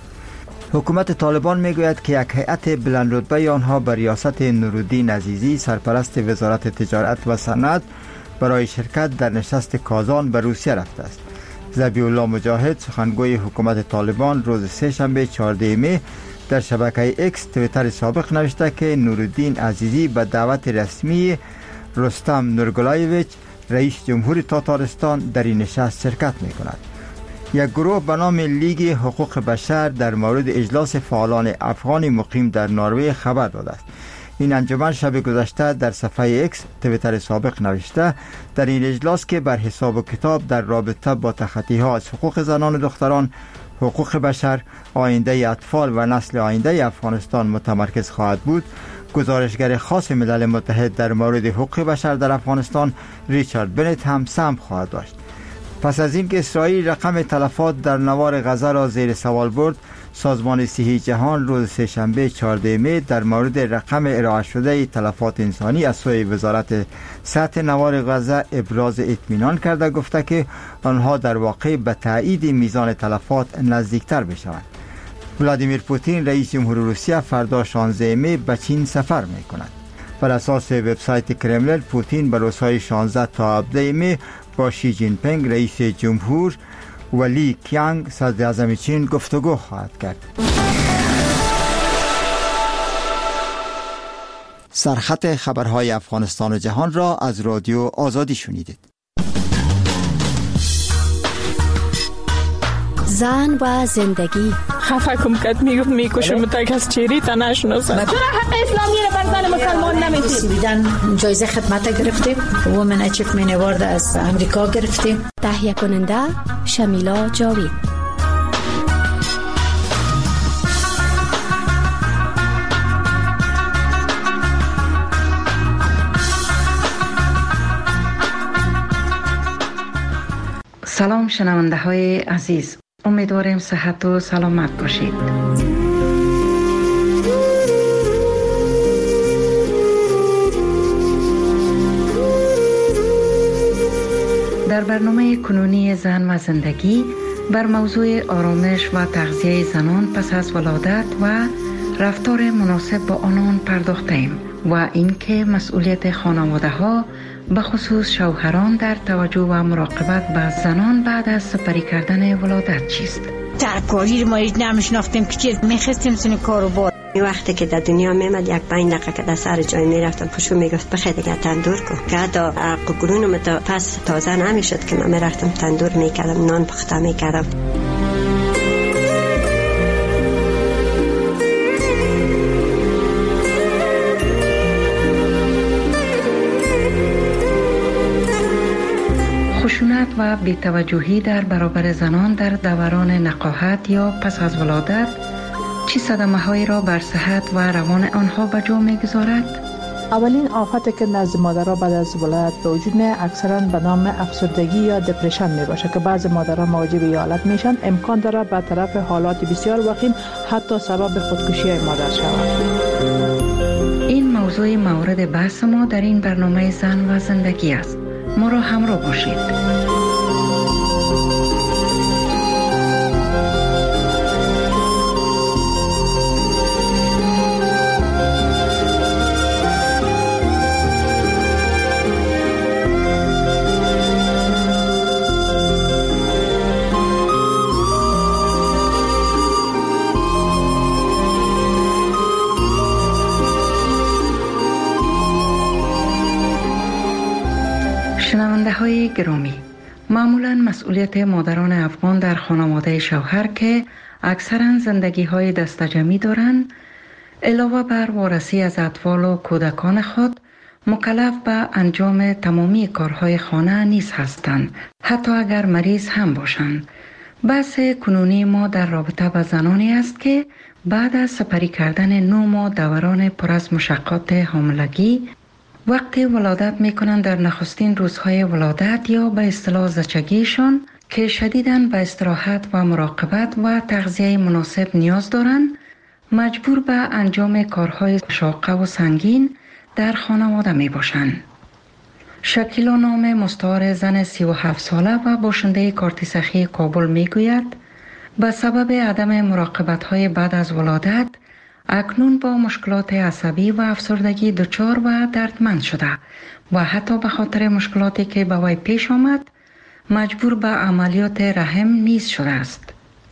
حکومت طالبان میگوید که یک هیئت بلند رتبه آنها به ریاست نورالدین عزیزی سرپرست وزارت تجارت و صنعت برای شرکت در نشست کازان به روسیه رفته است. ذبیح الله مجاهد سخنگوی حکومت طالبان روز سه شنبه چهارده می در شبکه اکس تویتر سابق نوشته که نورالدین عزیزی به دعوت رسمی رستم نورگلایویچ رئیس جمهور تاتارستان در این نشست شرکت می کند. یک گروه به نام لیگ حقوق بشر در مورد اجلاس فعالان افغان مقیم در نروژ خبر داده است. این انجمن شب گذشته در صفحه اکس تویتر سابق نوشته در این اجلاس که بر حساب و کتاب در رابطه با تخطی ها از حقوق زنان و دختران، حقوق بشر، آینده اطفال و نسل آینده افغانستان متمرکز خواهد بود، گزارشگر خاص ملل متحد در مورد حقوق بشر در افغانستان ریچارد بنت هم سهم خواهد داشت. پس از اینکه اسرائیل رقم تلفات در نوار غزه را زیر سوال برد، سازمان صحی جهان روز سه‌شنبه چهارده می در مورد رقم ارائه شده تلفات انسانی از سوی وزارت سطح نوار غزه ابراز اطمینان کرده، گفته که آنها در واقع به تایید میزان تلفات نزدیکتر بشوند. ولادیمیر پوتین رئیس جمهور روسیه فردا شانزده می به چین سفر می کند. بر اساس وبسایت کرملین، پوتین به روزهای شانزده تا هفده می با شی جین پینگ رئیس جمهور و لی کیانگ صدر اعظم چین گفتگو خواهد کرد. سرخط خبرهای افغانستان و جهان را از رادیو آزادی شنیدید. زن و زندگی خفه کم کد میگفت میکشم تک از چیری تا نشناسم. چرا حق اسلامی رو بر زن مسلمان نمیدید؟ بیدن جایزه خدمت گرفتیم، وومن اچیومنت اوارد از امریکا گرفتیم. تهیه کننده شمیلا جاوید. سلام شنونده های عزیز، امیدواریم صحت و سلامت باشید. در برنامه کنونی زن و زندگی بر موضوع آرامش و تغذیه زنان پس از ولادت و رفتار مناسب با آنان پرداختیم و اینکه مسئولیت خانواده ها به خصوص شوهران در توجه و مراقبت به زنان بعد از سپری کردن ولادت چیست؟ ترکاری رو ما هیچ نمیشناختیم که چیز میخستیم سن کارو بار. این وقتی که در دنیا میمد یک پنج دقیقه که در سر جای میرفتم پشو میگفت بخیر دیگه تندور کن که حتی قگرونم تا پس تازه نمیشد که من میرفتم تندور میکردم، نان پخته میکردم. خشونت و بی‌توجهی در برابر زنان در دوران نقاهت یا پس از ولادت چه صدمه هایی را بر صحت و روان آنها به جا می‌گذارد؟ اولین آفتی که نزد مادرها بعد از ولادت به وجود میاد اکثرا به نام افسردگی یا دپرشن می باشه که بعضی مادرها مواجه به این حالت میشن. امکان داره به طرف حالات بسیار وخیم حتی سبب خودکشی مادر شود. این موضوع مورد بحث ما در این برنامه زن و زندگی است. ما را همراه باشید. شنونده های گرامی، معمولا مسئولیت مادران افغان در خانواده شوهر که اکثرا زندگی های دستجمعی دارند، علاوه بر وارسی از اطفال و کودکان خود، مکلف به انجام تمامی کارهای خانه نیز هستند، حتی اگر مریض هم باشند. بحث کنونی ما در رابطه با زنانی است که بعد از سپری کردن نه ماه دوران پر از مشقات حاملگی، وقتی ولادت می کنند در نخستین روزهای ولادت یا به اصطلاح زچگیشان که شدیداً به استراحت و مراقبت و تغذیه مناسب نیاز دارند، مجبور به انجام کارهای شاقه و سنگین در خانواده می باشند. شکیلا نام مستعار زن سی و هفت ساله و باشنده کارت سخی کابل می گوید به سبب عدم مراقبت های بعد از ولادت اکنون با مشکلات عصبی و افسردگی دچار و دردمند شده و حتی به خاطر مشکلاتی که به وی پیش آمد مجبور به عملیات رحم نیز شده است.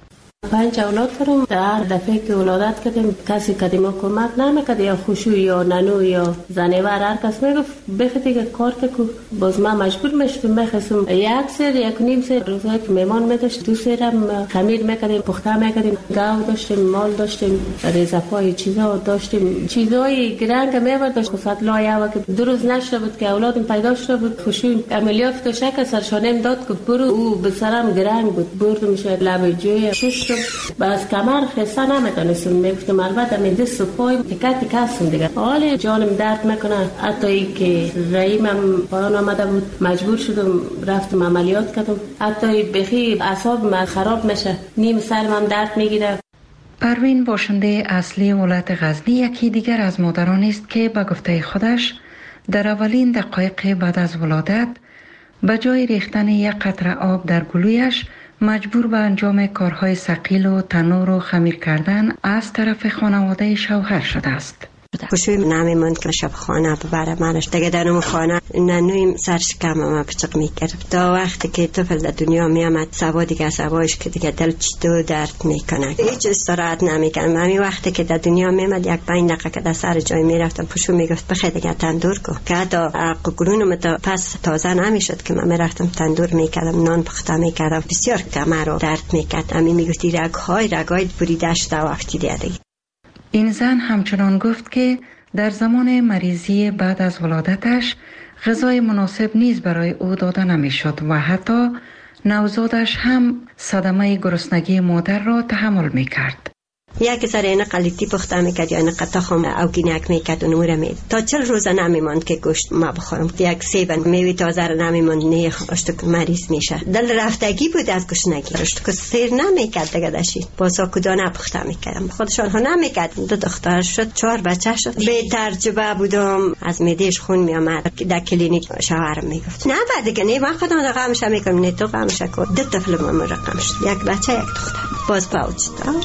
پنج اولاد دارم. در دفعه که ولادت کردیم کسی قدیما کمک نمیکرد، یا خوشو یا ننو یا زنیور هر کس میگفت بخاطر که کار که باز ما مجبور میشدم میخواستم یک سر یک نیم سر روزایی که مهمان میداشت دو سرم خمیر میکردیم، پخته میکردیم، گاو داشتیم، مال داشتیم، ریزپای چیزا داشتیم، چیزای گرنگ میبرد داشت. خصوصا لایه و که دو روز نشده بود که اولادم پیدا شده بود، خوشو عملیات تو شک سرشانم داد که برو، او به سرم گرنگ بود، بردم میشه لب جوی شش باز کمر خسته نمیتونستم، میگفتم البته می دست و پای تکه تکه هستم دیگه، حالی جانم درد میکنه. حتی ای که رحیمم پایان آمده بود مجبور شدم رفتم عملیات کردم، حتی بخی اعصابم خراب میشه، نیم سرم درد میگیره. پروین باشنده اصلی ولایت غزنی یکی دیگر از مادرانی است که به گفته خودش در اولین دقایق بعد از ولادت به جای ریختن یک قطره آب در گلویش مجبور به انجام کارهای ثقیل و تنور و خمیر کردن از طرف خانواده شوهر شده است. خوشوی نمیموند که شب خانه ببره منش دیگه در اون خانه ننویم سرش کم ما پچق میکرد. تا وقتی که طفل در دنیا میامد سوا دیگه سواش که دیگه دل چطور درد میکنه، هیچ استراحت نمیکنم. همین وقتی که در دنیا میامد یک پنج دقیقه که در سر جای میرفتم پشو میگفت بخیر دیگه تندور کن، که حتی قگرونم تا پس تازه نمیشد که من میرفتم تندور میکردم، نان پخته میکردم، بسیار کمر رو درد میکرد. همین میگفتی رگهای رگای بریده شده وقتی دیگه. این زن همچنان گفت که در زمان مریضی بعد از ولادتش غذای مناسب نیز برای او داده نمیشد و حتی نوزادش هم صدمه گرسنگی مادر را تحمل میکرد. یک سر اینا قلیتی پخته میکرد یا اینا قطع خم اوگینک میکرد و نموره مید تا چل روزه نمیماند که گوشت ما بخورم. یک سیبن میوی تازه رو نمیماند نیخ اشتک مریض میشه. دل رفتگی بود از گشنگی، اشتک سیر نمیکرد دیگه داشتی باسا کدانه پخته میکردم، خودشان ها نمیکرد. دو دختر شد، چهار بچه شد. به ترجبه بودم، از میدهش خون میامد. در کلینیک شوهرم میگفت نه بعد دیگه نه من خودم رقمش میکنم، نه تو رقمش کن. دو طفل ما رقم شد، یک بچه یک دختر. باز پاوچ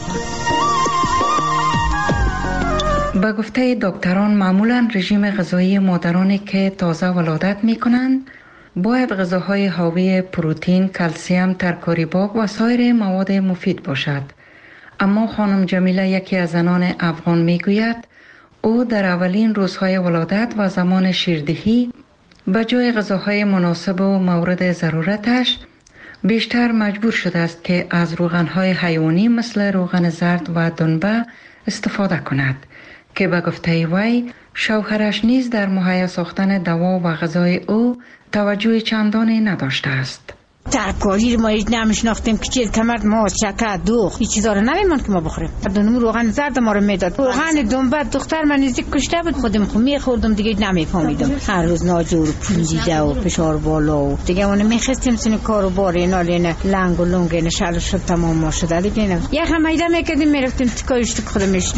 به گفته دکتران معمولا رژیم غذایی مادرانی که تازه ولادت می کنند باید غذاهای حاوی پروتئین، کلسیم، ترکاری باغ و سایر مواد مفید باشد. اما خانم جمیله یکی از زنان افغان می گوید او در اولین روزهای ولادت و زمان شیردهی به جای غذاهای مناسب و مورد ضرورتش بیشتر مجبور شده است که از روغنهای حیوانی مثل روغن زرد و دنبه استفاده کند که به گفته وی شوهرش نیز در مهیا ساختن دوا و غذای او توجه چندانی نداشته است. ترکاری ما هیچ نمیشناختیم که چیز کمرد ما شکر دوغ این چیزا رو نمیمون که ما بخوریم. دونم روغن زرد ما رو میداد، روغن دنبه دختر من نزدیک کشته بود، خودم خو میخوردم دیگه نمیفهمیدم. هر روز ناجور پوزیده و فشار بالا و دیگه اون میخستیم سن کارو بار اینا لینه لنگ و لنگ نه شل شد تمام ما شده دیگه نه یه خمیده میکردیم میرفتیم تکایشت خودم میشتیم.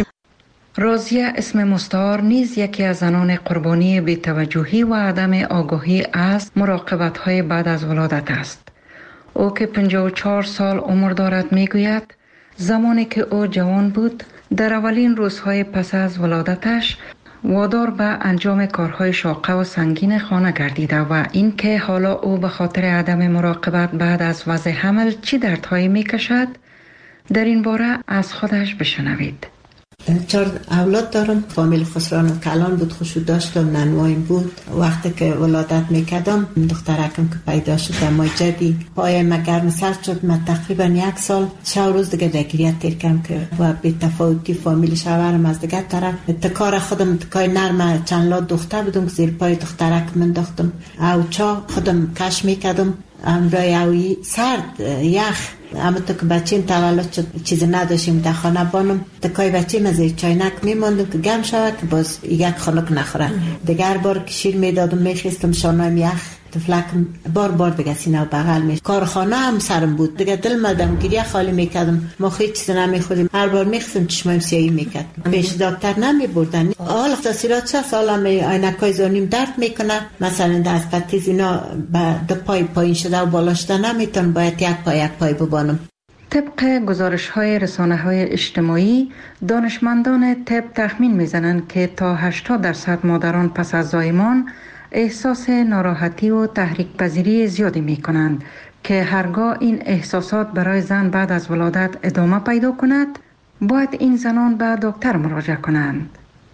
راضیه اسم مستعار نیز یکی از زنان قربانی بی‌توجهی و عدم آگاهی از مراقبت‌های بعد از ولادت است. او که پنجاه و چهار سال عمر دارد میگوید زمانی که او جوان بود در اولین روزهای پس از ولادتش وادار به انجام کارهای شاقه و سنگین خانه گردیده و اینکه حالا او به خاطر عدم مراقبت بعد از وضع حمل چی دردهایی میکشد در این باره از خودش بشنوید. چهار اولاد دارم، فامیل خسران و کلان بود، خوشو داشتم، ننوایم بود. وقتی که ولادت میکردم دخترکم که پیدا شد اما جدی پای ما گرم سرد شد. من تقریبا یک سال چهار روز دیگه دگریت تیر کم که و به تفاوتی فامیل شوهرم از دیگه طرف تکار خودم تکای نرم چند لات دختر بودم که زیر پای دخترکم انداختم او چا خودم کش میکردم امرای اوی سرد یخ اما تو که بچیم تولد شد چیز نداشتیم در خانه بانم تکای بچیم از چاینک میماندم که گم شود که باز یک خلق نخوره. دیگر بار که شیر میدادم میخیستم شانم یخ تفلکم بار بار دیگه سینه و بغل میشه. کارخانه هم سرم بود دیگه دل مدم گریه خالی میکردم، ما خیلی چیز نمیخوریم، هر بار میخستم چشمایم سیاهی میکرد. پیش دکتر نمی بردن. حالا افتاسیرات چه سالا می عینکای زانیم درد میکنه، مثلا دست پتیز اینا به دو پای پایین شده و بالا شده نمیتون، باید یک پای یک پای ببانم. طبق گزارش های رسانه های اجتماعی دانشمندان طب تخمین میزنند که تا هشتاد درصد مادران پس از زایمان احساس ناراحتی و تحریک پذیری زیادی می کنند که هرگاه این احساسات برای زن بعد از ولادت ادامه پیدا کند باید این زنان به دکتر مراجعه کنند.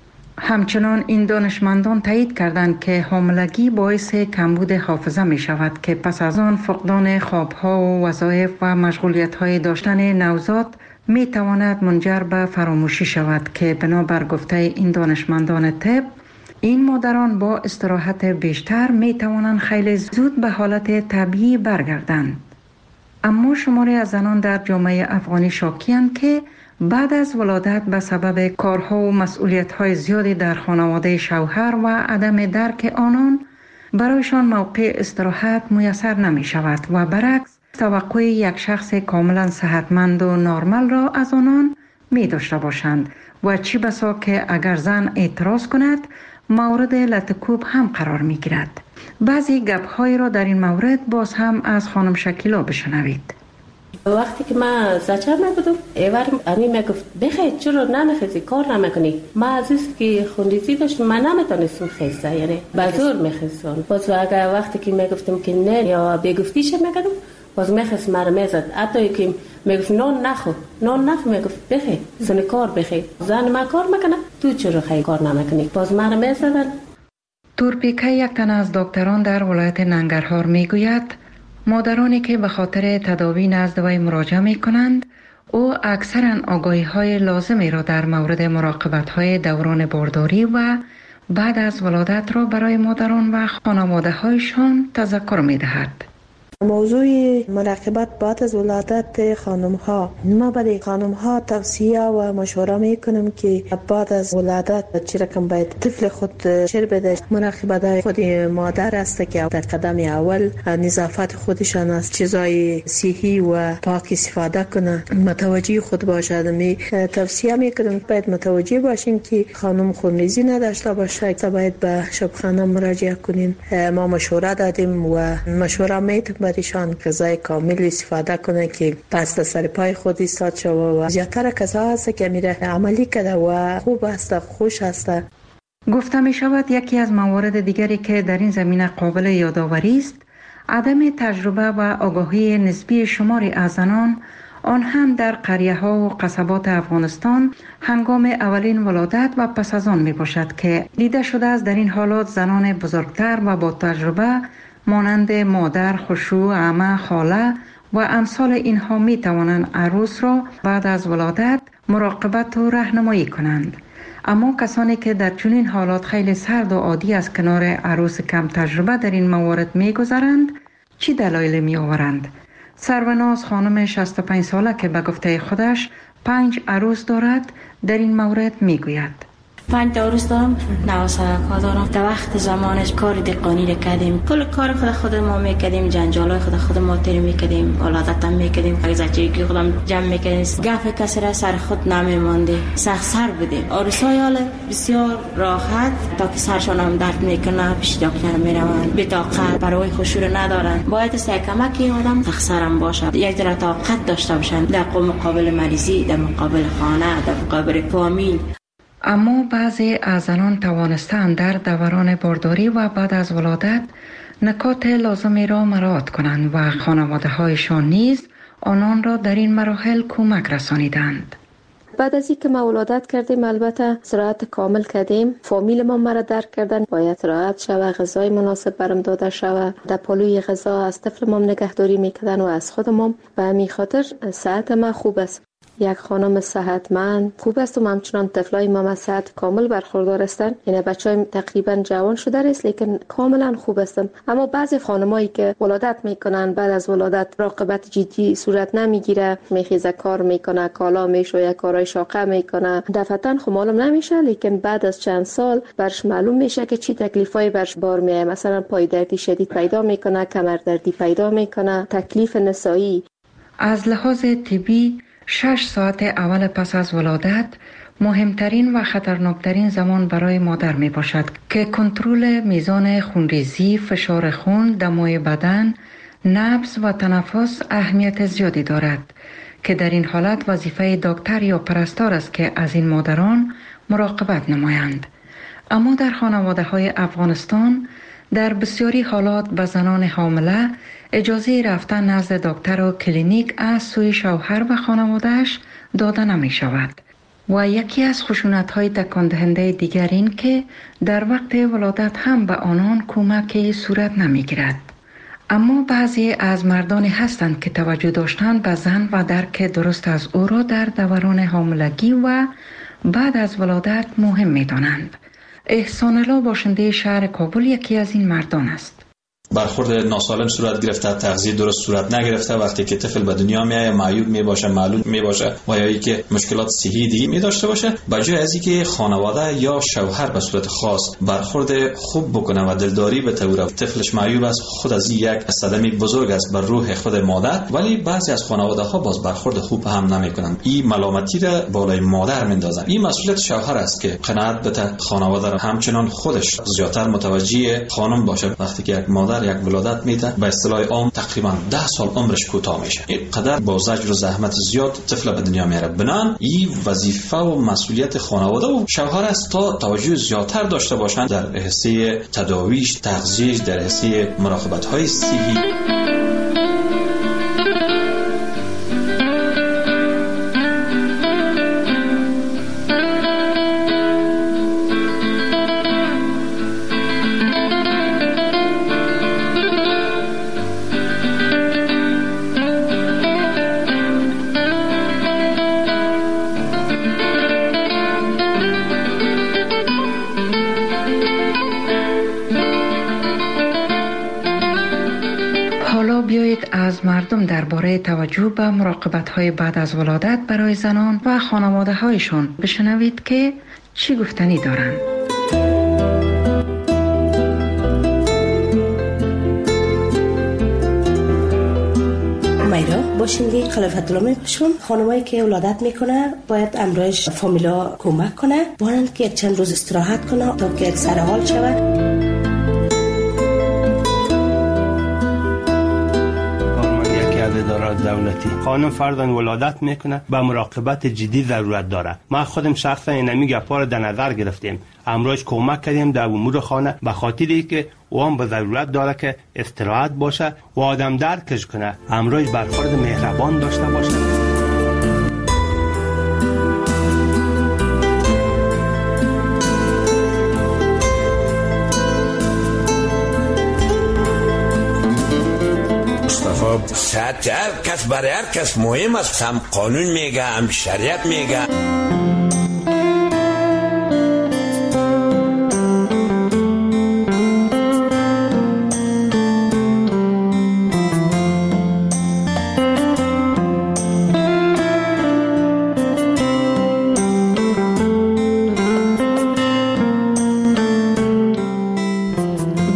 همچنان این دانشمندان تایید کردند که حاملگی باعث کمبود حافظه می شود که پس از آن فقدان خوابها و وظایف و مشغولیت‌های داشتن نوزاد می تواند منجر به فراموشی شود که بنابر گفته این دانشمندان طب این مادران با استراحت بیشتر می توانند خیلی زود به حالت طبیعی برگردند. اما شماری از زنان در جامعه افغانی شاکی‌اند که بعد از ولادت به سبب کارها و مسئولیت‌های زیادی در خانواده شوهر و عدم درک آنان برایشان موقع استراحت میسر نمی شود و برعکس توقع یک شخص کاملا صحتمند و نرمال را از آنان می داشته باشند و چی بسا که اگر زن اعتراض کند مورد لطکوب هم قرار می گیرد. بعضی گپ‌های را در این مورد باز هم از خانم شکیلا بشنوید. وقتی که من زچر نبودم ایوار امی میگفت بخیر چرا نمیخیزی کار نمیکنی. ما عزیز که خوندیزی داشتم من نمیتونستم خیزه، یعنی بزور میخیزم. باز اگر وقتی که میگفتم که نه یا بگفتیش میکردم باز میخیز مرا میزد. حتی که میگفت نان نخو نان نخو میگفت بخیر سن کار بخیر زن ما کار میکنه تو چرا خیلی کار نمیکنی. باز مرا میزدن. تورپیکه یک تن از دکتران در ولایت ننگرهار میگوید مادرانی که به خاطر تداوی نزد وی مراجعه می کنند او اکثرا آگاهی های لازمی را در مورد مراقبت های دوران بارداری و بعد از ولادت را برای مادران و خانواده هایشان تذکر می دهد. موضوع مراقبت بعد از ولادت خانم ها، ما برای خانم ها توصیه و مشوره می کنم که بعد از ولادت چی رقم باید طفل خود شیر بده. مراقبت خود مادر است که در قدم اول نظافت خودشان از چیزای صحی و پاک استفاده کنه، متوجه خود باشد. می توصیه می کنم باید متوجه باشین که خانم خونریزی نداشته باشه، باید به شبخانه مراجعه کنین. ما مشوره دادیم و مشوره میتونم ایشان غذای کامل استفاده کنه که پس سر پای خود ایستاد شود و زیادتر کسا هست که میره عملی کرده و خوب است، خوش است. گفته می شود یکی از موارد دیگری که در این زمینه قابل یادآوری است عدم تجربه و آگاهی نسبی شماری از زنان، آن هم در قریه ها و قصبات افغانستان هنگام اولین ولادت و پس از آن می باشد که دیده شده است در این حالات زنان بزرگتر و با تجربه مانند مادر، خشوع، عمه، خاله و امثال اینها می توانند عروس را بعد از ولادت مراقبت و راهنمایی کنند. اما کسانی که در چنین حالات خیلی سرد و عادی از کنار عروس کم تجربه در این موارد می گذرند چی دلایل می آورند؟ سروناز خانم شصت و پنج ساله که به گفته خودش پنج عروس دارد در این مورد می گوید: پنج تا عروس دارم، نواسدکا دارم. در وقت زمانش کار دقانی رو کردیم، کل کار خود خود ما میکردیم، جنجالای خود خود ما تیر میکردیم، ولادت هم میکردیم، زچگی خودم جمع میکردیم، گپ کسی را سر خود نمیمانده، سخت سر بودیم. عروسای حال بسیار راحت تا که سرشان هم درد میکنه پیش دکتر میرون، بطاقت برای خشور ندارن. باید است کمکی آدم تخسرم باشه، یک ذره طاقت داشته باشن در مقابل مریضی، در مقابل خانه، در مقابل فامیل. اما بعضی از زنان توانستند در دوران بارداری و بعد از ولادت نکات لازمی را مراعات کنند و خانواده هایشان نیز آنان را در این مراحل کمک رسانیدند. بعد از اینکه ما ولادت کردیم البته استراحت کامل کردیم، فامیل ما مرا درک کردن، باید استراحت شوه، غذای مناسب برم داده شوه، در پلوی غذا از طفل ما نگهداری میکردن و از خودم. به همین خاطر صحت ما خوب است. یک خانم صحتمند خوب است و همچنان طفلای ما از صحت کامل برخوردار هستند. یعنی بچه‌ها تقریبا جوان شده است لیکن کاملا خوب هستند. اما بعضی خانمایی که ولادت میکنن بعد از ولادت راقبت جدی صورت نمیگیره، میخیزه کار میکنه، کالا میشویه، کارهای شاقه میکنه، دفعتاً خب معلوم نمیشه لیکن بعد از چند سال برش معلوم میشه که چی تکلیفای برش بار میاد. مثلا پای دردی شدید پیدا میکنه، کمر دردی پیدا میکنه، تکلیف نسایی. از لحاظ طبی شش ساعت اول پس از ولادت مهمترین و خطرناکترین زمان برای مادر می باشد که کنترل میزان خونریزی، فشار خون، دمای بدن، نبض و تنفس اهمیت زیادی دارد که در این حالت وظیفه دکتر یا پرستار است که از این مادران مراقبت نمایند. اما در خانواده های افغانستان در بسیاری حالات به زنان حامله اجازه رفتن نزد دکتر و کلینیک از سوی شوهر و خانوادهش داده نمی شود. و یکی از خشونت‌های تکان دهنده دیگر این که در وقت ولادت هم به آنان کمکی صورت نمی گیرد. اما بعضی از مردان هستند که توجه داشتن به زن و درک درست از او را در دوران حاملگی و بعد از ولادت مهم می دانند. احسان الله باشنده شهر کابل یکی از این مردان است. برخورد ناسالم صورت گرفته، تغذیه درست صورت نگرفته، وقتی که طفل به دنیا میاد معیوب می باشه، معلول می باشه و یا اینکه مشکلات صحی دیگه می داشته باشه، بجای از اینکه خانواده یا شوهر به صورت خاص برخورد خوب بکنه و دلداری بتوره، طفلش معیوب است، خود از یک صدمه بزرگ است بر روح خود مادر، ولی بعضی از خانواده ها باز برخورد خوب هم نمیکنن. این ملامتی را بالای مادر میندازن. این مسئولیت شوهر است که قناعت بده، خانواده را همچنان خودش زیادتر متوجه خانم باشه. وقتی که یک مادر یک ولادت میده به اصطلاح عام تقریبا ده سال عمرش کوتاه میشه. این قدر با زجر و زحمت زیاد طفل به دنیا میاره. بنان این وظیفه و مسئولیت خانواده و شوهر است تا توجه زیادتر داشته باشند در حصه تداویش، تغذیه‌اش، در حصه مراقبت های صحی. مردم درباره توجه به مراقبت‌های بعد از ولادت برای زنان و خانواده‌هایشان بشنوید که چی گفتنی دارند. میرا باشندی خلافت الله میباشم. خانمایی که ولادت میکنه باید امروز فامیلا کمک کنه، بانند که یک چند روز استراحت کنه تا که سر حال شود. اداره دولتی خانم فردان ولادت میکنه به مراقبت جدی ضرورت داره. ما خودم شخصا اینمی گپا رو در نظر گرفتیم، امروز کمک کردیم در امور خانه به خاطری که اون به ضرورت داره که استراحت باشه و آدم درکش کنه، امروز برخورد مهربان داشته باشه. صحت هر کس برای هر کس مهم است. هم قانون میگه، هم شریعت میگه.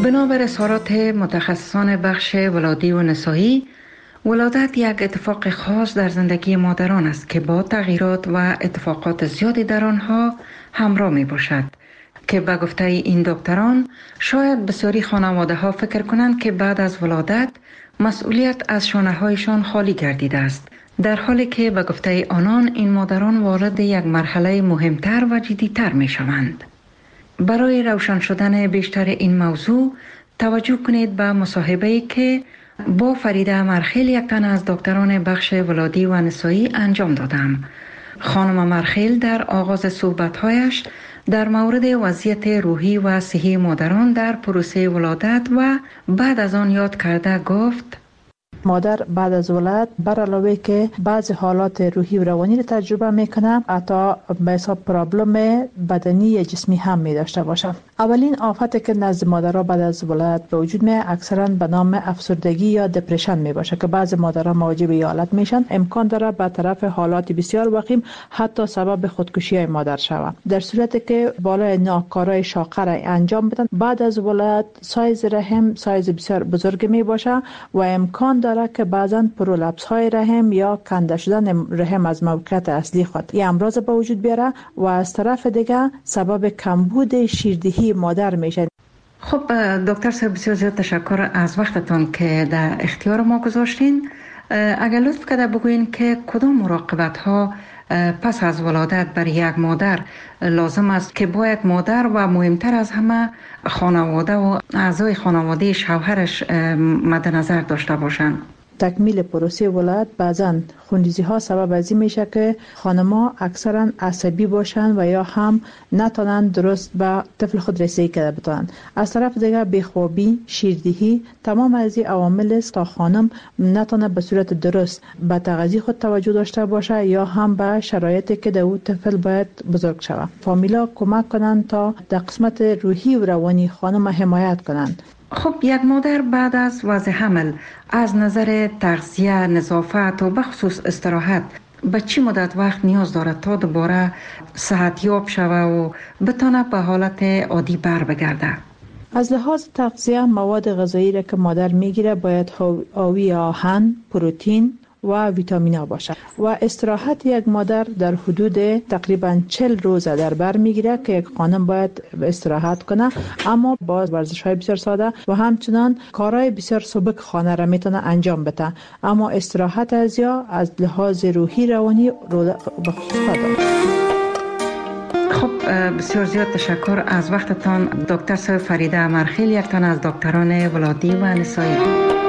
بنابر اظهارات متخصصان بخش ولادی و نسایی، ولادت یک اتفاق خاص در زندگی مادران است که با تغییرات و اتفاقات زیادی در آنها همراه می باشد که به گفته این دکتران شاید بسیاری خانواده ها فکر کنند که بعد از ولادت مسئولیت از شانه هایشان خالی گردیده است، در حالی که به گفته آنان این مادران وارد یک مرحله مهمتر و جدیتر می شوند. برای روشن شدن بیشتر این موضوع توجه کنید به مصاحبه‌ای که با فریده مرخیل، یک تن از دکتران بخش ولادی و نسایی انجام دادم. خانم مرخیل در آغاز صحبت‌هایش در مورد وضعیت روحی و صحی مادران در پروسه ولادت و بعد از آن یاد کرده گفت: مادر بعد از ولادت بر علاوه که بعض حالات روحی و روانی را تجربه میکنه، حتی به حساب پرابلم بدنی یا جسمی هم می داشته باشه. اولین آفتی که نزد مادرها بعد از ولادت به وجود می اکثرا به نام افسردگی یا دپرشن می باشه که بعض مادرها مواجه به این حالت میشن. امکان داره به طرف حالات بسیار وخیم حتی سبب خودکشی های مادر شود. در صورتی که بالای ناکارای شاقه را انجام بدن، بعد از ولادت سایز رحم سایز بسیار بزرگ می باشه و امکان داره که بعضاً پرولپس های رحم یا کنده شدن رحم از موقعیت اصلی خود این امراض به وجود بیاره و از طرف دیگه سبب کمبود شیردهی مادر میشه. خب دکتر صاحب، بسیار زیاد تشکر از وقتتان که در اختیار ما گذاشتین. اگر لطف کرده بگوین که کدام مراقبت ها پس از ولادت برای یک مادر لازم است که با یک مادر و مهمتر از همه خانواده و اعضای خانواده شوهرش مد نظر داشته باشند؟ تکمیل پروسه ولادت بعضاً خونریزی ها سبب از این میشه که خانم‌ها اکثرا عصبی باشن و یا هم نتونن درست به طفل خود رسیدگی کرده بتونن. از طرف دیگه بیخوابی، شیردهی، تمام از این عوامل است تا خانم نتونه به صورت درست به تغذیه خود توجه داشته باشه یا هم به شرایطی که در اون طفل باید بزرگ شود. فامیلا کمک کنن تا در قسمت روحی و روانی خانم حمایت کنند. خب یک مادر بعد از وضع حمل از نظر تغذیه، نظافت و بخصوص استراحت به چی مدت وقت نیاز دارد تا دوباره صحتیاب شود و بتونه به حالت عادی بر بگرده؟ از لحاظ تغذیه مواد غذایی را که مادر میگیره باید حاوی آهن، پروتئین و ویتامین‌ها باشه و استراحت یک مادر در حدود تقریبا چهل روز در بر میگیره که یک خانم باید استراحت کنه، اما با ورزش‌های بسیار ساده و همچنان کارهای بسیار سبک خانه را میتونه انجام بده، اما استراحت از یا از لحاظ روحی روانی رو به خصوص داره. خب بسیار زیاد تشکر از وقتتان دکتر صاحب فریده مرخیل، یک تن از دکتران ولادی و نسایی.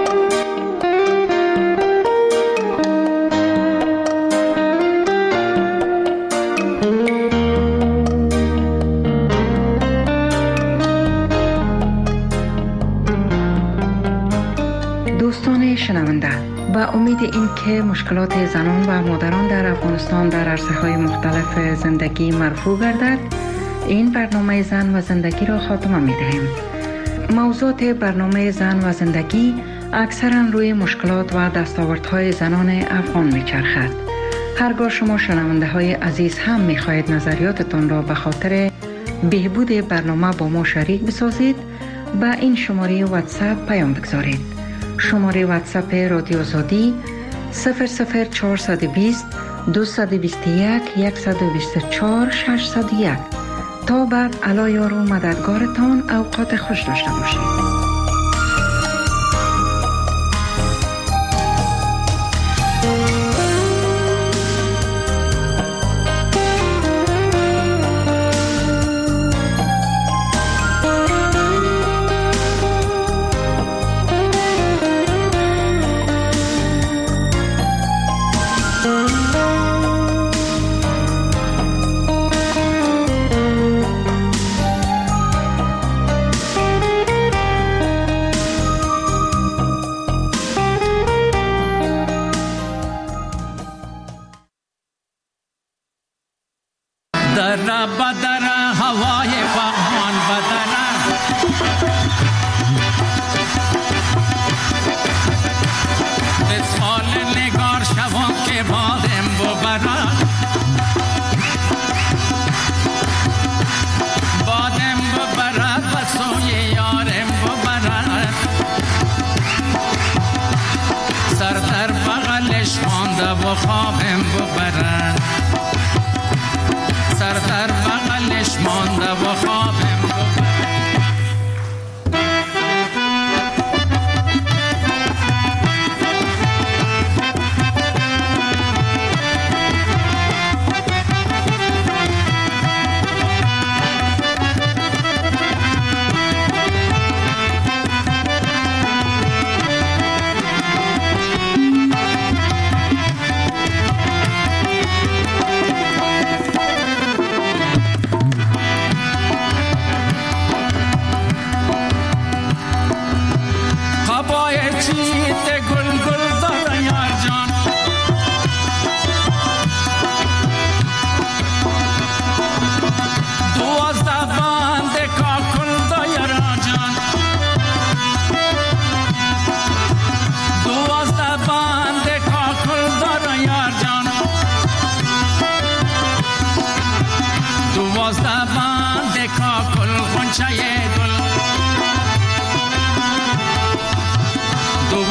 شنونده، با امید این که مشکلات زنان و مادران در افغانستان در عرصه‌های مختلف زندگی مرفوع گردد، این برنامه زن و زندگی را خاتمه می‌دهیم. موضوعات برنامه زن و زندگی اکثرا روی مشکلات و دستاوردهای زنان افغان می‌چرخد. هرگاه شما شنونده های عزیز هم می‌خواهید نظریاتتان را به خاطر بهبود برنامه با ما شریک بسازید، با این شماره واتساپ پیام بگذارید. شماره واتساپ رادیو آزادی صفر صفر چهارصد و بیست دویست و بیست و یک صد و بیست و چهار ششصد و یک. تا بعد علی یار و مددگارتان اوقات خوش داشته باشید. بادم ببرد و سوی یارم ببرد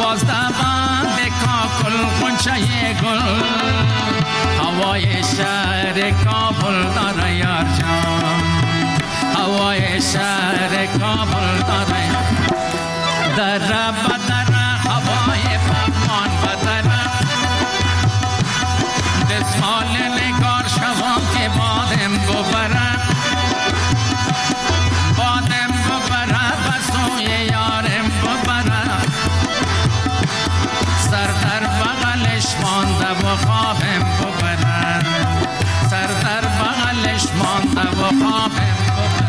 باز دبند کاکل خونچه گل هوای شهر کابل داره یار جان هوای شهر کابل داره در بدر هوای پاکمان بدر دستمال نگار شوام که بادم ببرم بادم ببرم بسوی یارم ببرم سر در بغلش مانده و خوابم ببرم سر در بغلش مانده و خوابم ببرم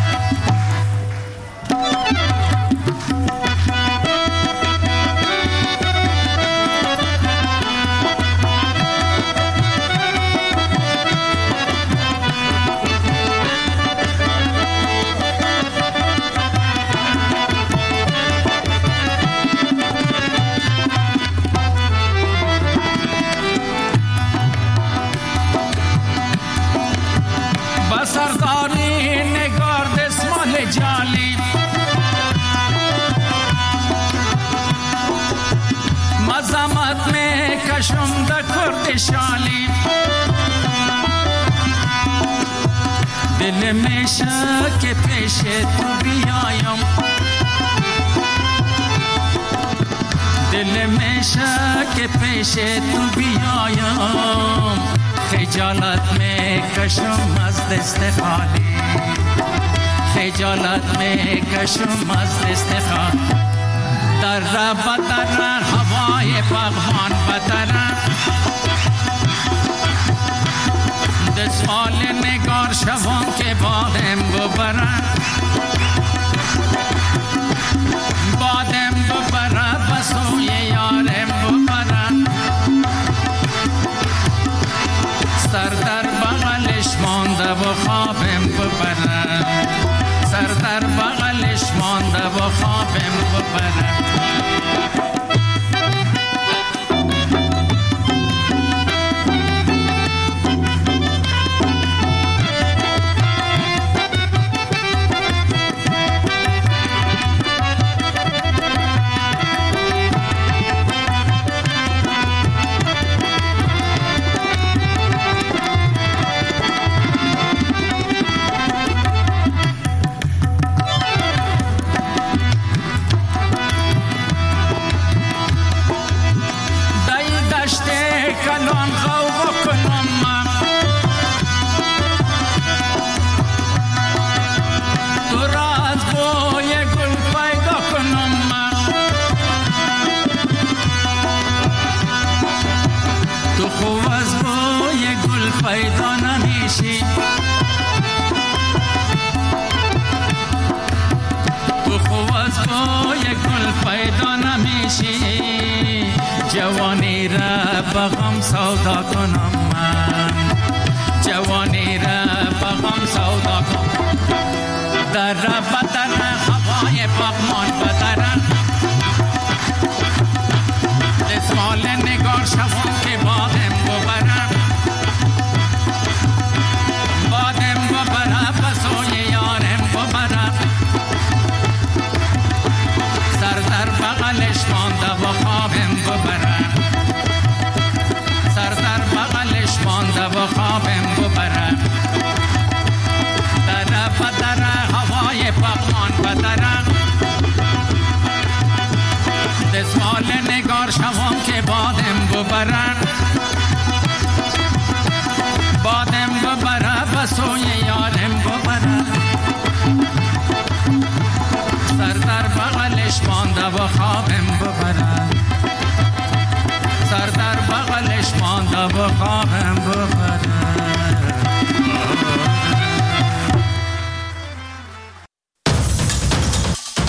سرداری نگار دستمال جالی مزامت میں کشم دا کرد شالی دل میں شک پیش تو بیایم دل میں شک پیش تو بیایم خجالت میں کشم از دست خالی خجالت میں کشم از دست خالی در بدر هوای باغبان بدر دستمال نگار شوم که بادم ببرم بادم ببرم بسوی یارم ببرم سر در بغلش مانده و خوابم ببرم سر در بغلش مانده و خوابم ببرم کلان غوغ کنم من تو را از بوی گل پیدا کنم من تو خوب از بوی گل پیدا نمیشی تو خوب از بوی گل پیدا نمیشی جوانی را بغم سودا کنم من جوانی را بغم سودا کنم در بدر هوای باغمان بدر دستمال نگار شوم که بادم ببرم بادم ببرم بسوی یارم ببرم سر در بغلش مانده و خوابم ببرم سر در بغلش مانده و خوابم ببرم در بدر هوای باغمان بدرم دستمال نگار شوم که بادم ببرم بادم ببرم بسوی یارم ببرم سر در بغلش مانده و خوابم